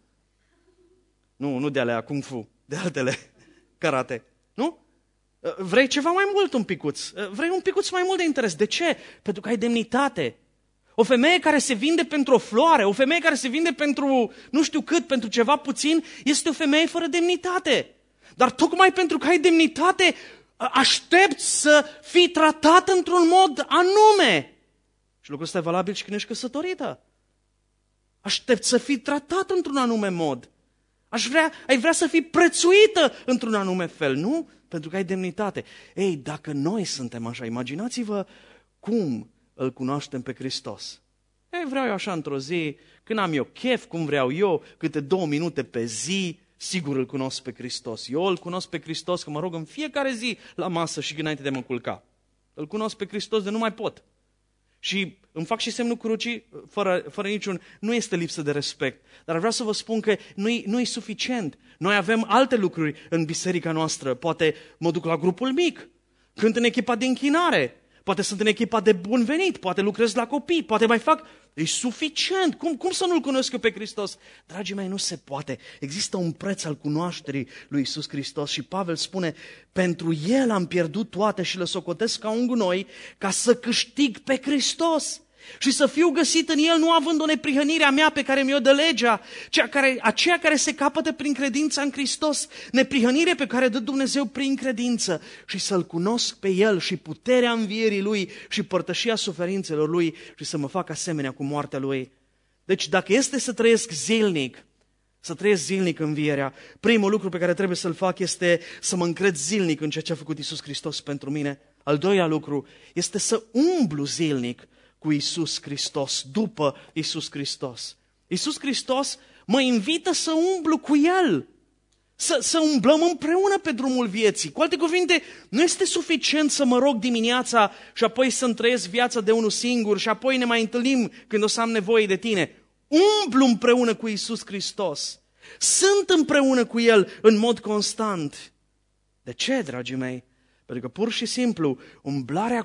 Nu de alea kung fu, de altele karate. Nu? Vrei ceva mai mult un picuț. Vrei un picuț mai mult de interes. De ce? Pentru că ai demnitate. O femeie care se vinde pentru o floare, o femeie care se vinde pentru nu știu cât, pentru ceva puțin, este o femeie fără demnitate. Dar tocmai pentru că ai demnitate, aștepți să fii tratat într-un mod anume. Și lucrul ăsta e valabil și când ești căsătorită. Aștepți să fii tratat într-un anume mod. Ai vrea să fii prețuită într-un anume fel, nu? Pentru că ai demnitate. Ei, dacă noi suntem așa, imaginați-vă cum îl cunoaștem pe Hristos. Vreau eu așa într-o zi, când am eu chef, cum vreau eu, câte 2 minute pe zi, sigur îl cunosc pe Hristos. Eu îl cunosc pe Hristos, că mă rog în fiecare zi la masă și înainte de mă culca. Îl cunosc pe Hristos de nu mai pot. Și îmi fac și semnul crucii, fără niciun, nu este lipsă de respect. Dar vreau să vă spun că nu e suficient. Noi avem alte lucruri în biserica noastră. Poate mă duc la grupul mic, cânt în echipa de închinare, poate sunt în echipa de bun venit, poate lucrez la copii, poate mai fac... E suficient. Cum să nu-L cunosc eu pe Hristos? Dragii mei, nu se poate. Există un preț al cunoașterii lui Iisus Hristos și Pavel spune, pentru El am pierdut toate și le socotesc ca un gunoi ca să câștig pe Hristos și să fiu găsit în El, nu având o neprihănire a mea pe care mi-o dă legea, aceea care se capătă prin credința în Hristos, neprihănire pe care dă Dumnezeu prin credință, și să-L cunosc pe El și puterea învierii Lui și părtășia suferințelor Lui și să mă fac asemenea cu moartea Lui. Deci dacă este să trăiesc zilnic învierea, primul lucru pe care trebuie să-l fac este să mă încred zilnic în ceea ce a făcut Iisus Hristos pentru mine. Al doilea lucru este să umblu zilnic cu Iisus Hristos, după Iisus Hristos. Iisus Hristos mă invită să umblu cu El, să umblăm împreună pe drumul vieții. Cu alte cuvinte, nu este suficient să mă rog dimineața și apoi să-mi trăiesc viața de unul singur și apoi ne mai întâlnim când o să am nevoie de tine. Umblu împreună cu Iisus Hristos. Sunt împreună cu El în mod constant. De ce, dragii mei? Pentru că pur și simplu umblarea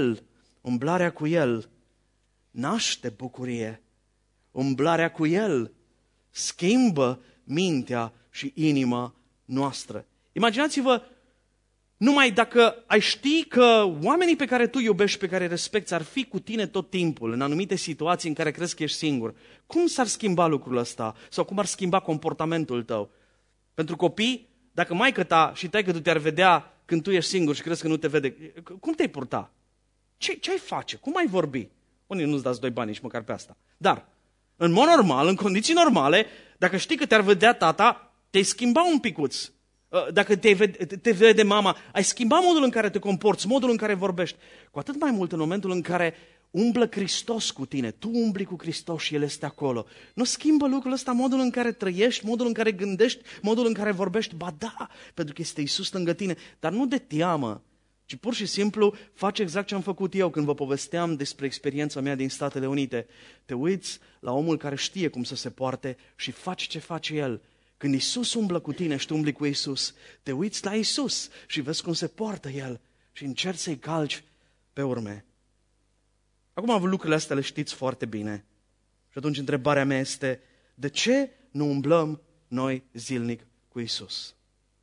cu El naște bucurie. Umblarea cu El schimbă mintea și inima noastră. Imaginați-vă, numai dacă ai ști că oamenii pe care tu iubești, pe care îi respecti, ar fi cu tine tot timpul, în anumite situații în care crezi că ești singur, cum s-ar schimba lucrul ăsta? Sau cum ar schimba comportamentul tău? Pentru copii, dacă maică ta și taică tu te-ar vedea când tu ești singur și crezi că nu te vede, cum te-ai purta? Ce ai face? Cum ai vorbi? Unii nu-ți dați 2 bani nici măcar pe asta. Dar, în mod normal, în condiții normale, dacă știi că te-ar vedea tata, te-ai schimba un picuț. Dacă te vede mama, ai schimba modul în care te comporți, modul în care vorbești. Cu atât mai mult în momentul în care umblă Hristos cu tine, tu umbli cu Hristos și El este acolo. Nu schimbă lucrul ăsta modul în care trăiești, modul în care gândești, modul în care vorbești? Ba da, pentru că este Iisus lângă tine, dar nu de teamă, ci pur și simplu faci exact ce am făcut eu când vă povesteam despre experiența mea din Statele Unite. Te uiți la omul care știe cum să se poarte și faci ce face El. Când Iisus umblă cu tine și tu umbli cu Iisus, te uiți la Iisus și vezi cum se poartă El și încerci să-i calci pe urme. Acum lucrurile astea le știți foarte bine. Și atunci întrebarea mea este, de ce nu umblăm noi zilnic cu Iisus?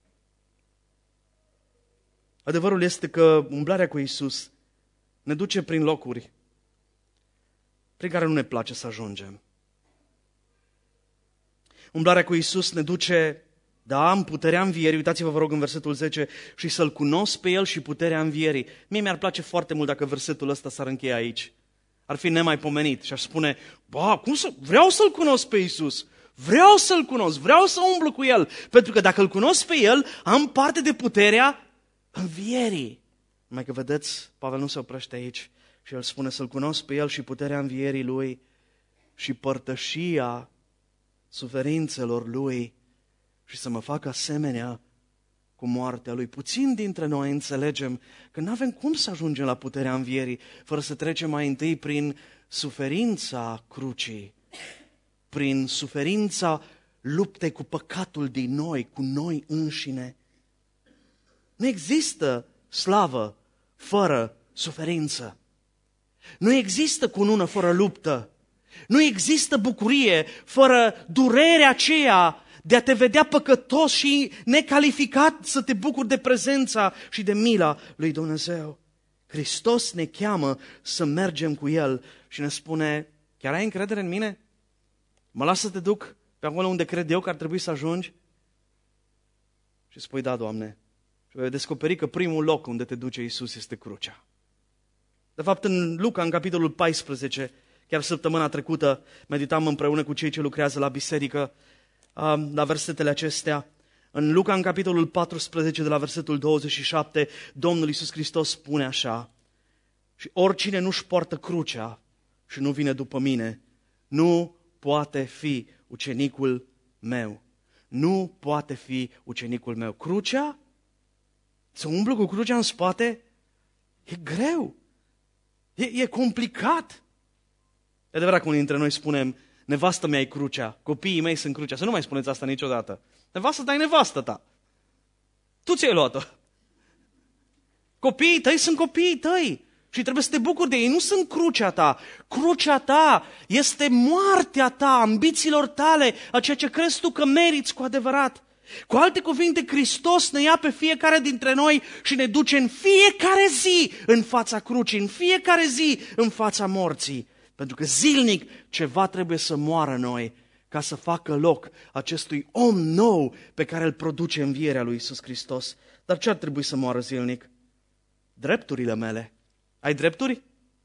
Adevărul este că umblarea cu Iisus ne duce prin locuri prin care nu ne place să ajungem. Umblarea cu Iisus ne duce, da, în puterea învierii. Uitați-vă, vă rog, în versetul 10, și să-L cunosc pe El și puterea învierii. Mie mi-ar place foarte mult dacă versetul ăsta s-ar încheia aici. Ar fi nemaipomenit și aș spune, vreau să-L cunosc pe Iisus, vreau să-L cunosc, vreau să umblu cu El, pentru că dacă Îl cunosc pe El, am parte de puterea învierii. Numai că vedeți, Pavel nu se oprește aici și el spune să-L cunosc pe El și puterea învierii Lui și părtășia suferințelor Lui și să mă fac asemenea cu moartea Lui. Puțin dintre noi înțelegem că nu avem cum să ajungem la puterea învierii fără să trecem mai întâi prin suferința crucii, prin suferința luptei cu păcatul din noi, cu noi înșine. Nu există slavă fără suferință. Nu există cunună fără luptă. Nu există bucurie fără durerea aceea de a te vedea păcătos și necalificat să te bucuri de prezența și de mila lui Dumnezeu. Hristos ne cheamă să mergem cu El și ne spune, chiar ai încredere în mine? Mă las să te duc pe acolo unde cred eu că ar trebui să ajungi? Și spui, da, Doamne. Și vei descoperi că primul loc unde te duce Iisus este crucea. De fapt, în Luca, în capitolul 14, chiar săptămâna trecută, meditam împreună cu cei ce lucrează la biserică, la versetele acestea. În Luca, în capitolul 14, de la versetul 27, Domnul Iisus Hristos spune așa, și oricine nu-și poartă crucea și nu vine după mine, nu poate fi ucenicul meu. Nu poate fi ucenicul meu. Crucea? Să umblu cu crucea în spate? E greu. E complicat. E adevărat că unii dintre noi spunem, nevastă mea e crucea, copiii mei sunt crucea. Să nu mai spuneți asta niciodată. Nevastă ta e nevastă ta. Tu ți-ai luat-o. Copiii tăi sunt copiii tăi. Și trebuie să te bucuri de ei. Nu sunt crucea ta. Crucea ta este moartea ta, ambițiilor tale, a ceea ce crezi tu că meriți cu adevărat. Cu alte cuvinte, Hristos ne ia pe fiecare dintre noi și ne duce în fiecare zi în fața crucii, în fiecare zi în fața morții. Pentru că zilnic ceva trebuie să moară noi ca să facă loc acestui om nou pe care îl produce învierea lui Iisus Hristos. Dar ce ar trebui să moară zilnic? Drepturile mele. Ai drepturi?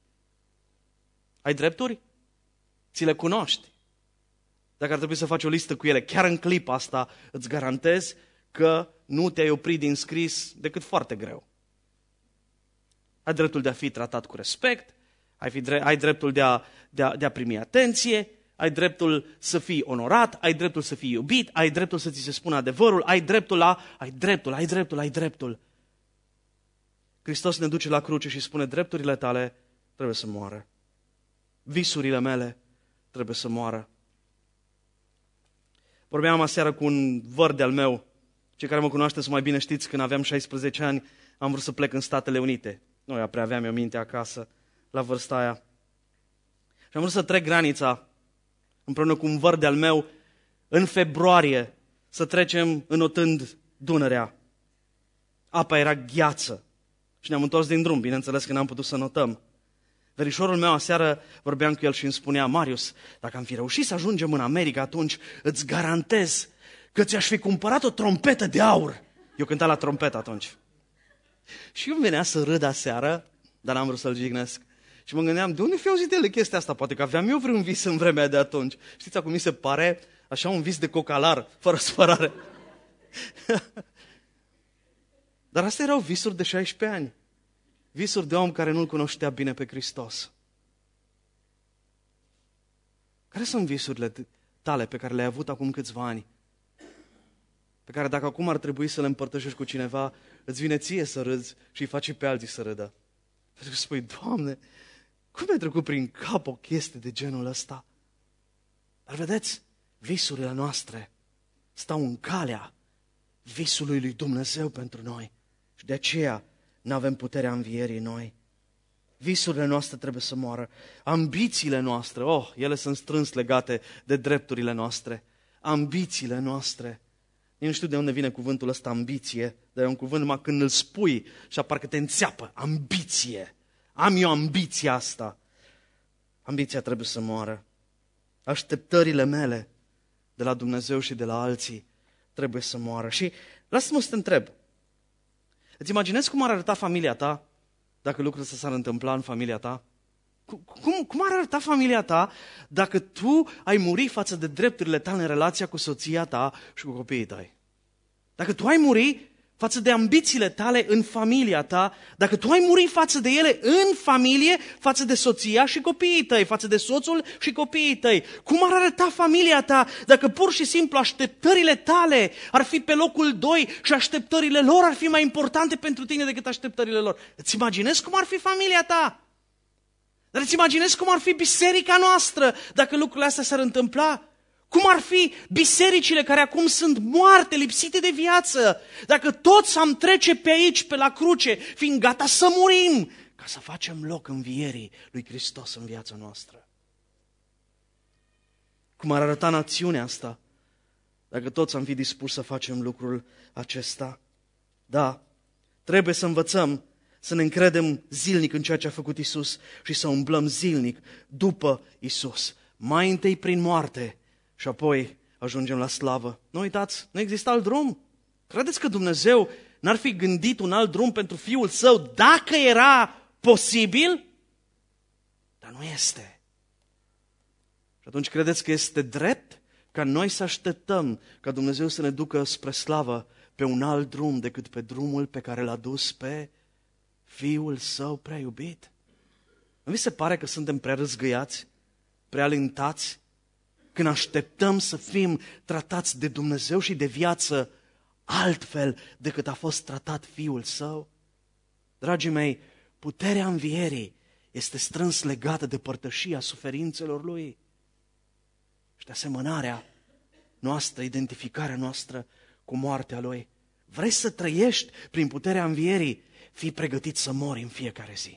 Ai drepturi? Ți le cunoști. Dacă ar trebui să faci o listă cu ele, chiar în clipa asta, îți garantez că nu te-ai oprit din scris decât foarte greu. Ai dreptul de a fi tratat cu respect, ai dreptul de a primi atenție, ai dreptul să fii onorat, ai dreptul să fii iubit, ai dreptul să ți se spună adevărul, ai dreptul. Hristos ne duce la cruce și spune, drepturile tale trebuie să moară. Visurile mele trebuie să moară. Vorbeam aseară cu un văr de-al meu. Cei care mă cunoașteți mai bine știți, când aveam 16 ani, am vrut să plec în Statele Unite. Nu prea aveam eu minte acasă, la vârsta aia. Și am vrut să trec granița, împreună cu un văr de-al meu, în februarie, să trecem înotând Dunărea. Apa era gheață. Și ne-am întors din drum, bineînțeles că n-am putut să notăm. Verișorul meu aseară vorbeam cu el și îmi spunea, Marius, dacă am fi reușit să ajungem în America, atunci îți garantez că ți-aș fi cumpărat o trompetă de aur. Eu cântam la trompetă atunci. Și eu venea să râd aseară, dar n-am vrut să-l jignesc. Și mă gândeam, de unde fi auzit el de chestia asta? Poate că aveam eu vreun vis în vremea de atunci. Știți, acum mi se pare așa un vis de cocalar, fără spărare. Dar astea erau visuri de 16 ani. Visuri de om care nu-L cunoștea bine pe Hristos. Care sunt visurile tale pe care le-ai avut acum câțiva ani? Pe care dacă acum ar trebui să le împărtășești cu cineva, îți vine ție să râzi și îi faci pe alții să râdă. Pentru că spui, Doamne, cum mi-a trecut prin cap o chestie de genul ăsta? Dar vedeți, visurile noastre stau în calea visului lui Dumnezeu pentru noi. Și de aceea nu avem puterea învierii noi. Visurile noastre trebuie să moară. Ambițiile noastre, ele sunt strâns legate de drepturile noastre. Ambițiile noastre. Eu nu știu de unde vine cuvântul ăsta ambiție, dar e un cuvânt numai când îl spui și parcă te înțeapă. Ambiție. Am eu ambiția asta. Ambiția trebuie să moară. Așteptările mele de la Dumnezeu și de la alții trebuie să moară. Și lasă-mă să te întreb. Îți imaginezi cum ar arăta familia ta dacă lucrurile astea s-ar întâmpla în familia ta? Cum ar arăta familia ta dacă tu ai muri față de drepturile tale în relația cu soția ta și cu copiii tăi? Dacă tu ai muri față de ambițiile tale în familia ta, dacă tu ai muri față de ele în familie, față de soția și copiii tăi, față de soțul și copiii tăi, cum ar arăta familia ta dacă pur și simplu așteptările tale ar fi pe locul 2 și așteptările lor ar fi mai importante pentru tine decât așteptările lor? Îți imaginezi cum ar fi familia ta? Dar îți imaginezi cum ar fi biserica noastră dacă lucrurile astea s-ar întâmpla? Cum ar fi bisericile care acum sunt moarte, lipsite de viață, dacă toți am trece pe aici, pe la cruce, fiind gata să murim, ca să facem loc învierii lui Hristos în viața noastră? Cum ar arăta națiunea asta dacă toți am fi dispuși să facem lucrul acesta? Da, trebuie să învățăm să ne încredem zilnic în ceea ce a făcut Iisus și să umblăm zilnic după Iisus. Mai întâi prin moarte și apoi ajungem la slavă. Nu uitați, nu există alt drum. Credeți că Dumnezeu n-ar fi gândit un alt drum pentru Fiul Său dacă era posibil? Dar nu este. Și atunci credeți că este drept ca noi să așteptăm ca Dumnezeu să ne ducă spre slavă pe un alt drum decât pe drumul pe care l-a dus pe Fiul Său prea iubit? Nu vi se pare că suntem prea răzgâiați, prea aluntați, când așteptăm să fim tratați de Dumnezeu și de viață altfel decât a fost tratat Fiul Său? Dragii mei, puterea învierii este strâns legată de părtășia suferințelor Lui și de asemănarea noastră, identificarea noastră cu moartea Lui. Vrei să trăiești prin puterea învierii? Fii pregătit să mori în fiecare zi.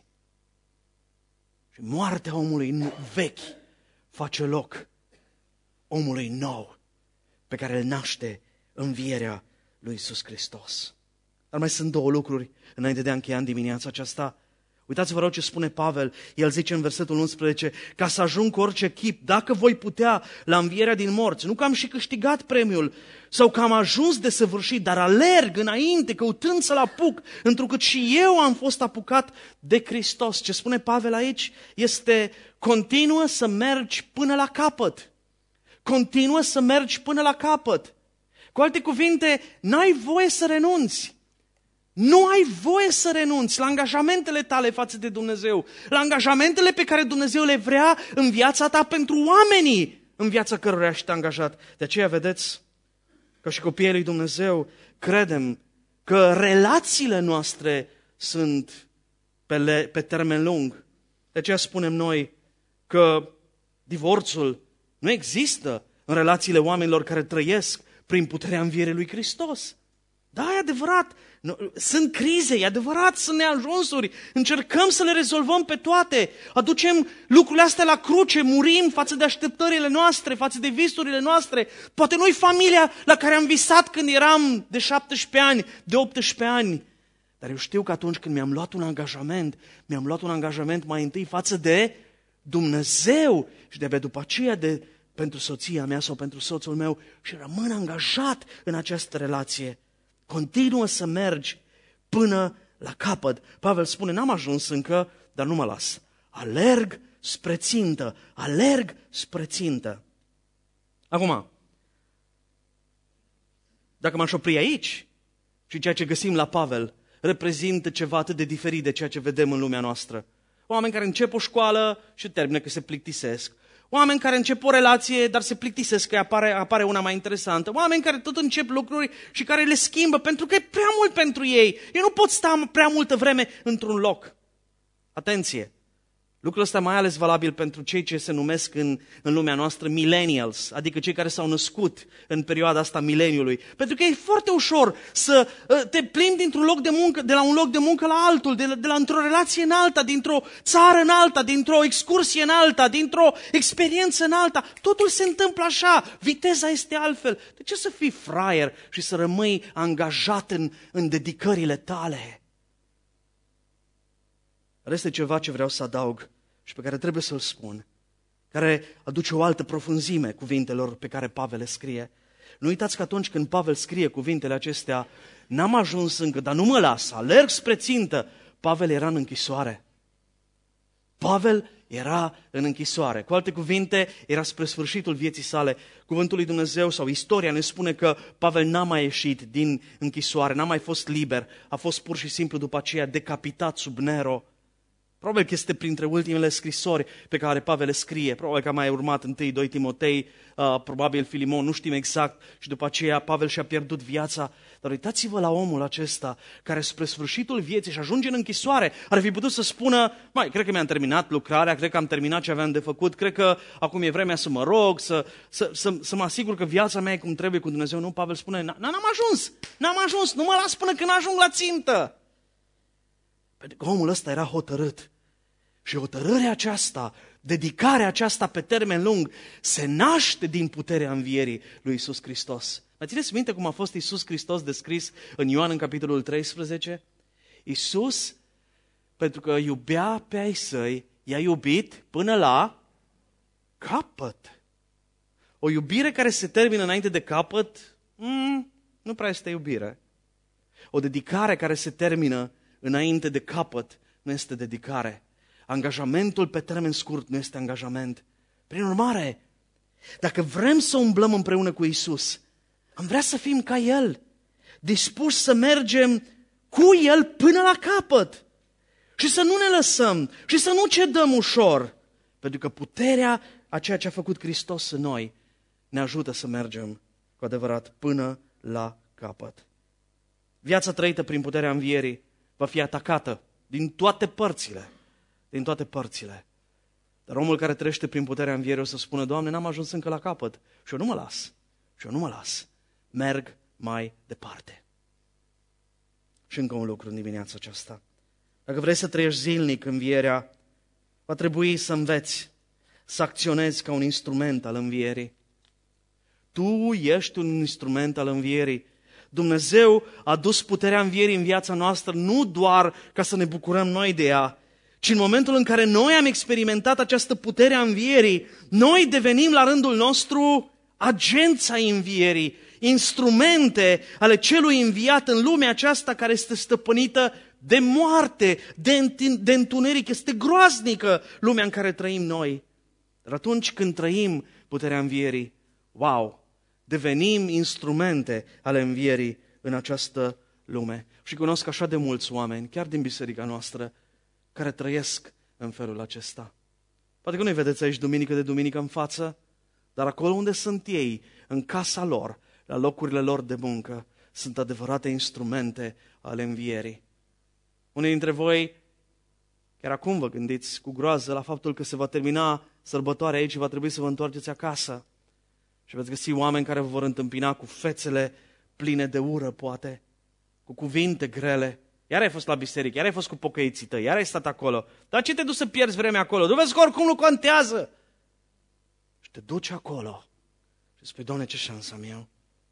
Și moartea omului vechi face loc omului nou pe care îl naște învierea lui Iisus Hristos. Dar mai sunt două lucruri înainte de a încheia în dimineața aceasta. Uitați-vă rău ce spune Pavel. El zice în versetul 11, ca să ajung cu orice chip, dacă voi putea, la învierea din morți. Nu că am și câștigat premiul sau că am ajuns de săvârșit, dar alerg înainte, căutând să-l apuc, întrucât și eu am fost apucat de Hristos. Ce spune Pavel aici este continuă să mergi până la capăt. Continuă să mergi până la capăt. Cu alte cuvinte, n-ai voie să renunți. Nu ai voie să renunți la angajamentele tale față de Dumnezeu, la angajamentele pe care Dumnezeu le vrea în viața ta pentru oamenii în viața cărora ești angajat. De aceea, vedeți, ca și copiii lui Dumnezeu, credem că relațiile noastre sunt pe termen lung. De aceea spunem noi că divorțul nu există în relațiile oamenilor care trăiesc prin puterea învierii lui Hristos. Da, e adevărat, sunt crize, e adevărat, sunt neajunsuri, încercăm să le rezolvăm pe toate, aducem lucrurile astea la cruce, murim față de așteptările noastre, față de visurile noastre. Poate noi familia la care am visat când eram de 17 ani, de 18 ani. Dar eu știu că atunci când mi-am luat un angajament mai întâi față de Dumnezeu și de după aceea pentru soția mea sau pentru soțul meu și rămân angajat în această relație. Continuă să mergi până la capăt. Pavel spune, n-am ajuns încă, dar nu mă las. Alerg spre țintă, alerg spre țintă. Acum, dacă m-aș opri aici și ceea ce găsim la Pavel reprezintă ceva atât de diferit de ceea ce vedem în lumea noastră. Oameni care încep o școală și termină că se plictisesc. Oameni care încep o relație, dar se plictisesc că apare una mai interesantă. Oameni care tot încep lucruri și care le schimbă pentru că e prea mult pentru ei. Ei nu pot sta prea multă vreme într-un loc. Atenție! Lucrul ăsta mai ales valabil pentru cei ce se numesc în lumea noastră millennials, adică cei care s-au născut în perioada asta mileniului. Pentru că e foarte ușor să te plimbi dintr-un loc de muncă, de la un loc de muncă la altul, de la într-o relație în alta, dintr-o țară în alta, dintr-o excursie în alta, dintr-o experiență în alta. Totul se întâmplă așa, viteza este altfel. De ce să fii fraier și să rămâi angajat în dedicările tale? Este ceva ce vreau să adaug și pe care trebuie să-l spun, care aduce o altă profunzime cuvintelor pe care Pavel le scrie. Nu uitați că atunci când Pavel scrie cuvintele acestea, n-am ajuns încă, dar nu mă las, alerg spre țintă. Pavel era în închisoare. Pavel era în închisoare. Cu alte cuvinte, era spre sfârșitul vieții sale. Cuvântul lui Dumnezeu sau istoria ne spune că Pavel n-a mai ieșit din închisoare, n-a mai fost liber, a fost pur și simplu după aceea decapitat sub Nero. Probabil că este printre ultimele scrisori pe care Pavel le scrie. Probabil că a mai urmat 1-2 Timotei, probabil Filimon, nu știm exact. Și după aceea Pavel și-a pierdut viața. Dar uitați-vă la omul acesta care spre sfârșitul vieții și ajunge în închisoare. Ar fi putut să spună, cred că mi-am terminat lucrarea, cred că am terminat ce aveam de făcut, cred că acum e vremea să mă rog, să mă asigur că viața mea e cum trebuie cu Dumnezeu. Nu, Pavel spune, n-am ajuns, nu mă las până când ajung la țintă. Pentru că omul ăsta era hotărât. Și hotărârea aceasta, dedicarea aceasta pe termen lung, se naște din puterea învierii lui Iisus Hristos. Mai țineți minte cum a fost Iisus Hristos descris în Ioan în capitolul 13? Iisus, pentru că iubea pe ai săi, i-a iubit până la capăt. O iubire care se termină înainte de capăt, nu prea este iubire. O dedicare care se termină înainte de capăt nu este dedicare. Angajamentul pe termen scurt nu este angajament. Prin urmare, dacă vrem să umblăm împreună cu Iisus, am vrea să fim ca El, dispuși să mergem cu El până la capăt și să nu ne lăsăm și să nu cedăm ușor, pentru că puterea a ceea ce a făcut Hristos în noi ne ajută să mergem cu adevărat până la capăt. Viața trăită prin puterea învierii va fi atacată din toate părțile. Din toate părțile. Dar omul care trăiește prin puterea învierii o să spună, Doamne, n-am ajuns încă la capăt și eu nu mă las. Merg mai departe. Și încă un lucru în dimineața aceasta. Dacă vrei să trăiești zilnic învierea, va trebui să înveți să acționezi ca un instrument al învierii. Tu ești un instrument al învierii. Dumnezeu a dus puterea învierii în viața noastră nu doar ca să ne bucurăm noi de ea, ci în momentul în care noi am experimentat această putere a învierii, noi devenim la rândul nostru agenți ai învierii, instrumente ale celui înviat în lumea aceasta care este stăpânită de moarte, de întuneric. Este groaznică lumea în care trăim noi. Dar atunci când trăim puterea învierii, devenim instrumente ale învierii în această lume. Și cunosc așa de mulți oameni, chiar din biserica noastră, care trăiesc în felul acesta. Poate că nu-i vedeți aici duminică de duminică în față, dar acolo unde sunt ei, în casa lor, la locurile lor de muncă, sunt adevărate instrumente ale învierii. Unii dintre voi, chiar acum vă gândiți cu groază la faptul că se va termina sărbătoarea aici și va trebui să vă întoarceți acasă. Și veți găsi oameni care vă vor întâmpina cu fețele pline de ură, poate, cu cuvinte grele. Iar ai fost la biserică, iar ai fost cu pocăiții tăi, iar ai stat acolo. Dar ce te duci să pierzi vremea acolo? Tu vezi că oricum nu contează. Și te duci acolo și spui, Doamne, ce șansă am eu?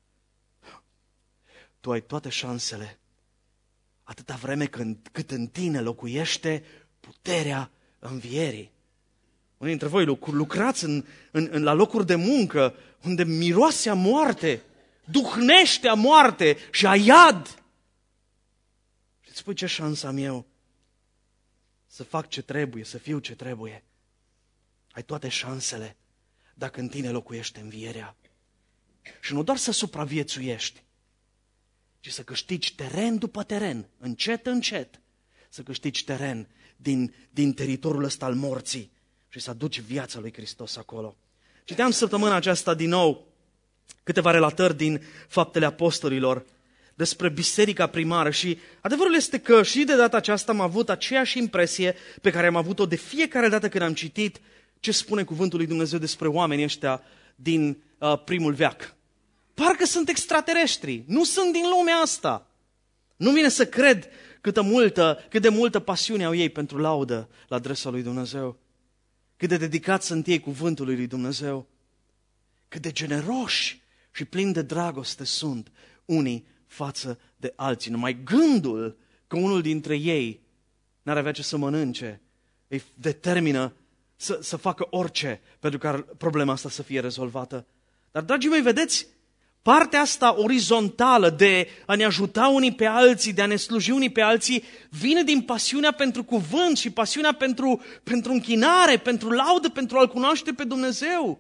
Tu ai toate șansele, atâta vreme cât în tine locuiește puterea învierii. Unii dintre voi lucrați la locuri de muncă unde miroase a moarte, duhnește a moarte și a iad. Și îți spui, ce șansă am eu să fac ce trebuie, să fiu ce trebuie. Ai toate șansele dacă în tine locuiește învierea. Și nu doar să supraviețuiești, ci să câștigi teren după teren, încet, încet, să câștigi teren din teritoriul ăsta al morții și să aduci viața lui Hristos acolo. Citeam săptămâna aceasta din nou câteva relatări din Faptele Apostolilor despre biserica primară și adevărul este că și de data aceasta am avut aceeași impresie pe care am avut-o de fiecare dată când am citit ce spune cuvântul lui Dumnezeu despre oamenii ăștia din primul veac. Parcă sunt extraterestri, nu sunt din lumea asta. Nu vine să cred cât de multă pasiune au ei pentru laudă la adresa lui Dumnezeu. Cât de dedicați sunt ei cuvântului lui Dumnezeu. Cât de generoși și plini de dragoste sunt unii față de alții. Numai gândul că unul dintre ei n-ar avea ce să mănânce îi determină să facă orice pentru ca problema asta să fie rezolvată. Dar, dragii mei, vedeți, partea asta orizontală de a ne ajuta unii pe alții, de a ne sluji unii pe alții, vine din pasiunea pentru cuvânt și pasiunea pentru închinare, pentru laudă, pentru a-L cunoaște pe Dumnezeu.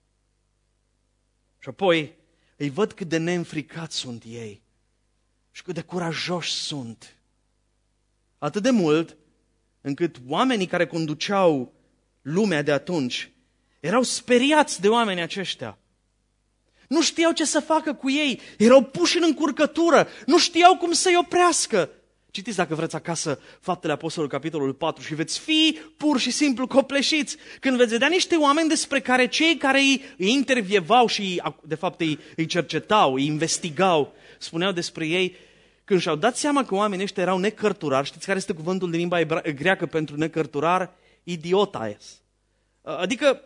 Și apoi îi văd cât de neînfricați sunt ei și cât de curajoși sunt. Atât de mult încât oamenii care conduceau lumea de atunci erau speriați de oamenii aceștia. Nu știau ce să facă cu ei, erau puși în încurcătură, nu știau cum să-i oprească. Citiți dacă vreți acasă Faptele Apostolului, capitolul 4 și veți fi pur și simplu copleșiți când veți vedea niște oameni despre care cei care îi intervievau și de fapt îi cercetau, îi investigau, spuneau despre ei, când și-au dat seama că oamenii ăștia erau necărturari, știți care este cuvântul din limba greacă pentru necărturar? Idiotais. Adică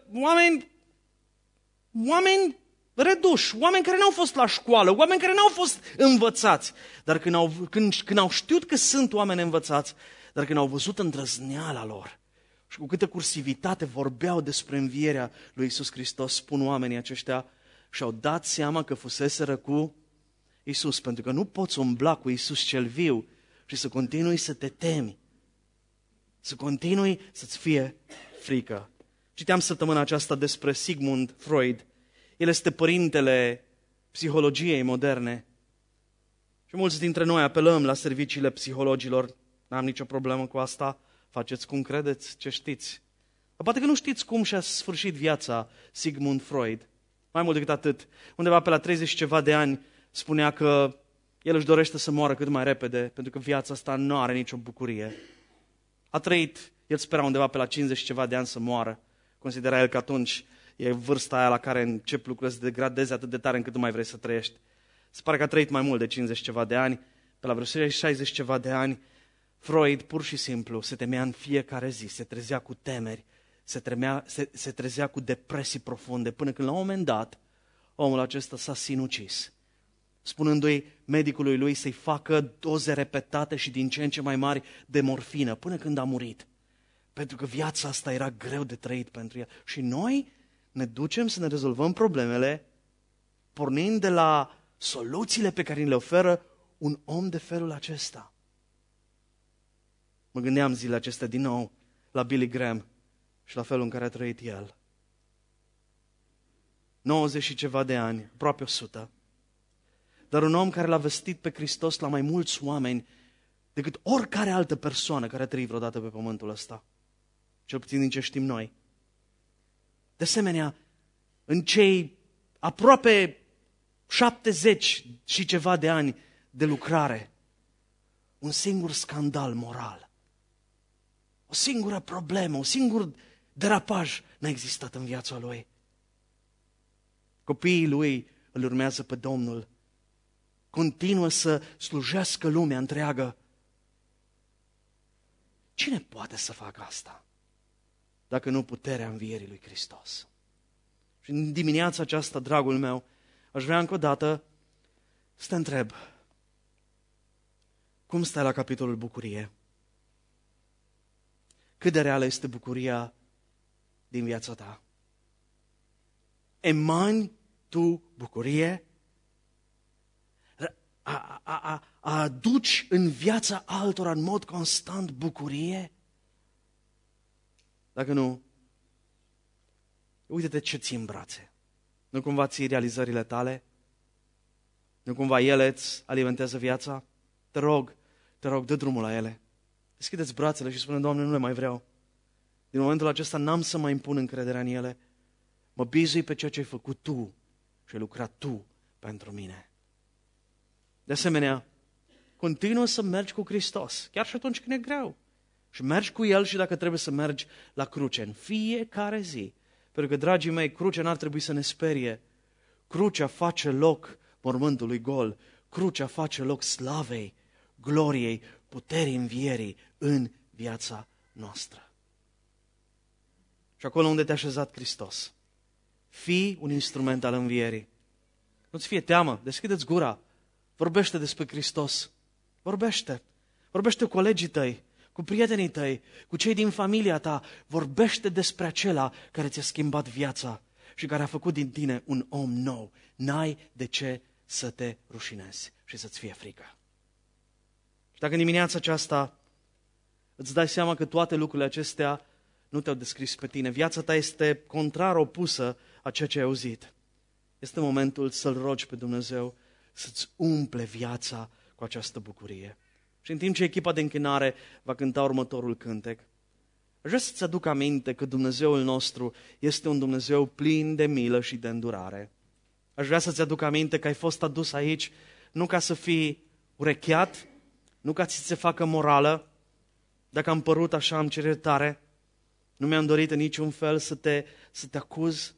oameni reduși, oameni care n-au fost la școală, oameni care n-au fost învățați, dar când au știut că sunt oameni învățați, dar când au văzut îndrăzneala lor și cu câtă cursivitate vorbeau despre învierea lui Iisus Hristos, spun oamenii aceștia, și-au dat seama că fuseseră cu Iisus, pentru că nu poți umbla cu Iisus cel viu și să continui să te temi, să continui să-ți fie frică. Citeam săptămâna aceasta despre Sigmund Freud. El este părintele psihologiei moderne. Și mulți dintre noi apelăm la serviciile psihologilor. N-am nicio problemă cu asta. Faceți cum credeți, ce știți. Dar poate că nu știți cum și-a sfârșit viața Sigmund Freud. Mai mult decât atât, undeva pe la 30 și ceva de ani, spunea că el își dorește să moară cât mai repede, pentru că viața asta nu are nicio bucurie. A trăit, el spera undeva pe la 50 și ceva de ani să moară. Considera el că atunci e vârsta aia la care încep lucrurile să degradeze atât de tare încât nu mai vrei să trăiești. Se pare că a trăit mai mult de 50 ceva de ani, pe la vreo 60 ceva de ani, Freud pur și simplu se temea în fiecare zi, se trezea cu temeri, se trezea cu depresii profunde, până când la un moment dat omul acesta s-a sinucis, spunându-i medicului lui să-i facă doze repetate și din ce în ce mai mari de morfină, până când a murit. Pentru că viața asta era greu de trăit pentru el. Și noi ne ducem să ne rezolvăm problemele pornind de la soluțiile pe care ni le oferă un om de felul acesta. Mă gândeam zilele acestea din nou la Billy Graham și la felul în care a trăit el. 90 și ceva de ani, aproape 100. Dar un om care l-a vestit pe Hristos la mai mulți oameni decât oricare altă persoană care a trăit vreodată pe pământul ăsta. Cel puțin din ce știm noi. De asemenea, în cei aproape 70 și ceva de ani de lucrare, un singur scandal moral, o singură problemă, un singur derapaj n-a existat în viața lui. Copiii lui îl urmează pe Domnul, continuă să slujească lumea întreagă. Cine poate să facă asta dacă nu puterea învierii lui Hristos? Și în dimineața aceasta, dragul meu, aș vrea încă o dată să te întreb, cum stai la capitolul bucurie? Cât de reală este bucuria din viața ta? Emani tu bucurie? Aduci în viața altora în mod constant bucurie? Dacă nu, uite-te ce ții în brațe. Nu cumva ții realizările tale? Nu cumva ele îți alimentează viața? Te rog, dă drumul la ele. Deschideți brațele și spune, Doamne, nu le mai vreau. Din momentul acesta n-am să mai impun încrederea în ele. Mă bizui pe ceea ce ai făcut Tu și ai lucrat Tu pentru mine. De asemenea, continuă să mergi cu Hristos, chiar și atunci când e greu. Și mergi cu El și dacă trebuie să mergi la cruce, în fiecare zi. Pentru că, dragii mei, crucea n-ar trebui să ne sperie. Crucea face loc mormântului gol. Crucea face loc slavei, gloriei, puterii învierii în viața noastră. Și acolo unde te-a așezat Hristos, fii un instrument al învierii. Nu-ți fie teamă, deschideți gura, vorbește despre Hristos, vorbește cu colegii tăi, cu prietenii tăi, cu cei din familia ta, vorbește despre acela care ți-a schimbat viața și care a făcut din tine un om nou. N-ai de ce să te rușinezi și să-ți fie frică. Și dacă în dimineața aceasta îți dai seama că toate lucrurile acestea nu te-au descris pe tine, viața ta este contrar opusă a ceea ce ai auzit, este momentul să-L rogi pe Dumnezeu să-ți umple viața cu această bucurie. Și în timp ce echipa de închinare va cânta următorul cântec, aș vrea să-ți aduc aminte că Dumnezeul nostru este un Dumnezeu plin de milă și de îndurare. Aș vrea să-ți aduc aminte că ai fost adus aici nu ca să fii urecheat, nu ca să ți se facă morală. Dacă am părut așa, am cer iertare. Nu mi-am dorit în niciun fel să te acuz.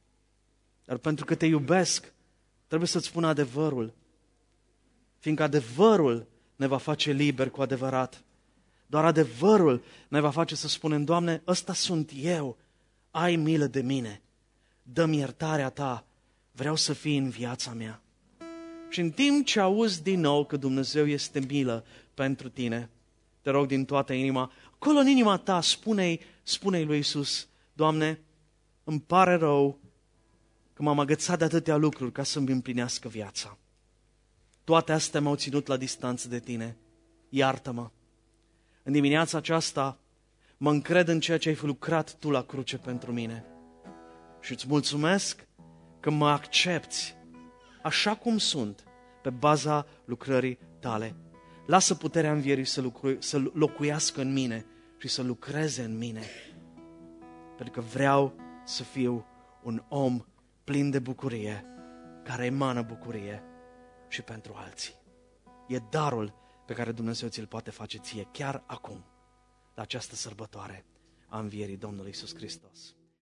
Dar pentru că te iubesc, trebuie să-ți spun adevărul. Fiindcă adevărul ne va face liberi cu adevărat. Doar adevărul ne va face să spunem, Doamne, ăsta sunt eu, ai milă de mine, dă-mi iertarea Ta, vreau să fii în viața mea. Și în timp ce auzi din nou că Dumnezeu este milă pentru tine, te rog din toată inima, acolo în inima ta spune-i lui Iisus, Doamne, îmi pare rău că m-am agățat de atâtea lucruri ca să-mi împlinească viața. Toate astea m-au ținut la distanță de tine. Iartă-mă. În dimineața aceasta mă încred în ceea ce ai lucrat tu la cruce pentru mine. Și îți mulțumesc că mă accepți așa cum sunt, pe baza lucrării tale. Lasă puterea învierii să locuiască în mine și să lucreze în mine. Pentru că vreau să fiu un om plin de bucurie, care emană bucurie și pentru alții. E darul pe care Dumnezeu ți-l poate face ție chiar acum, la această sărbătoare a învierii Domnului Iisus Hristos.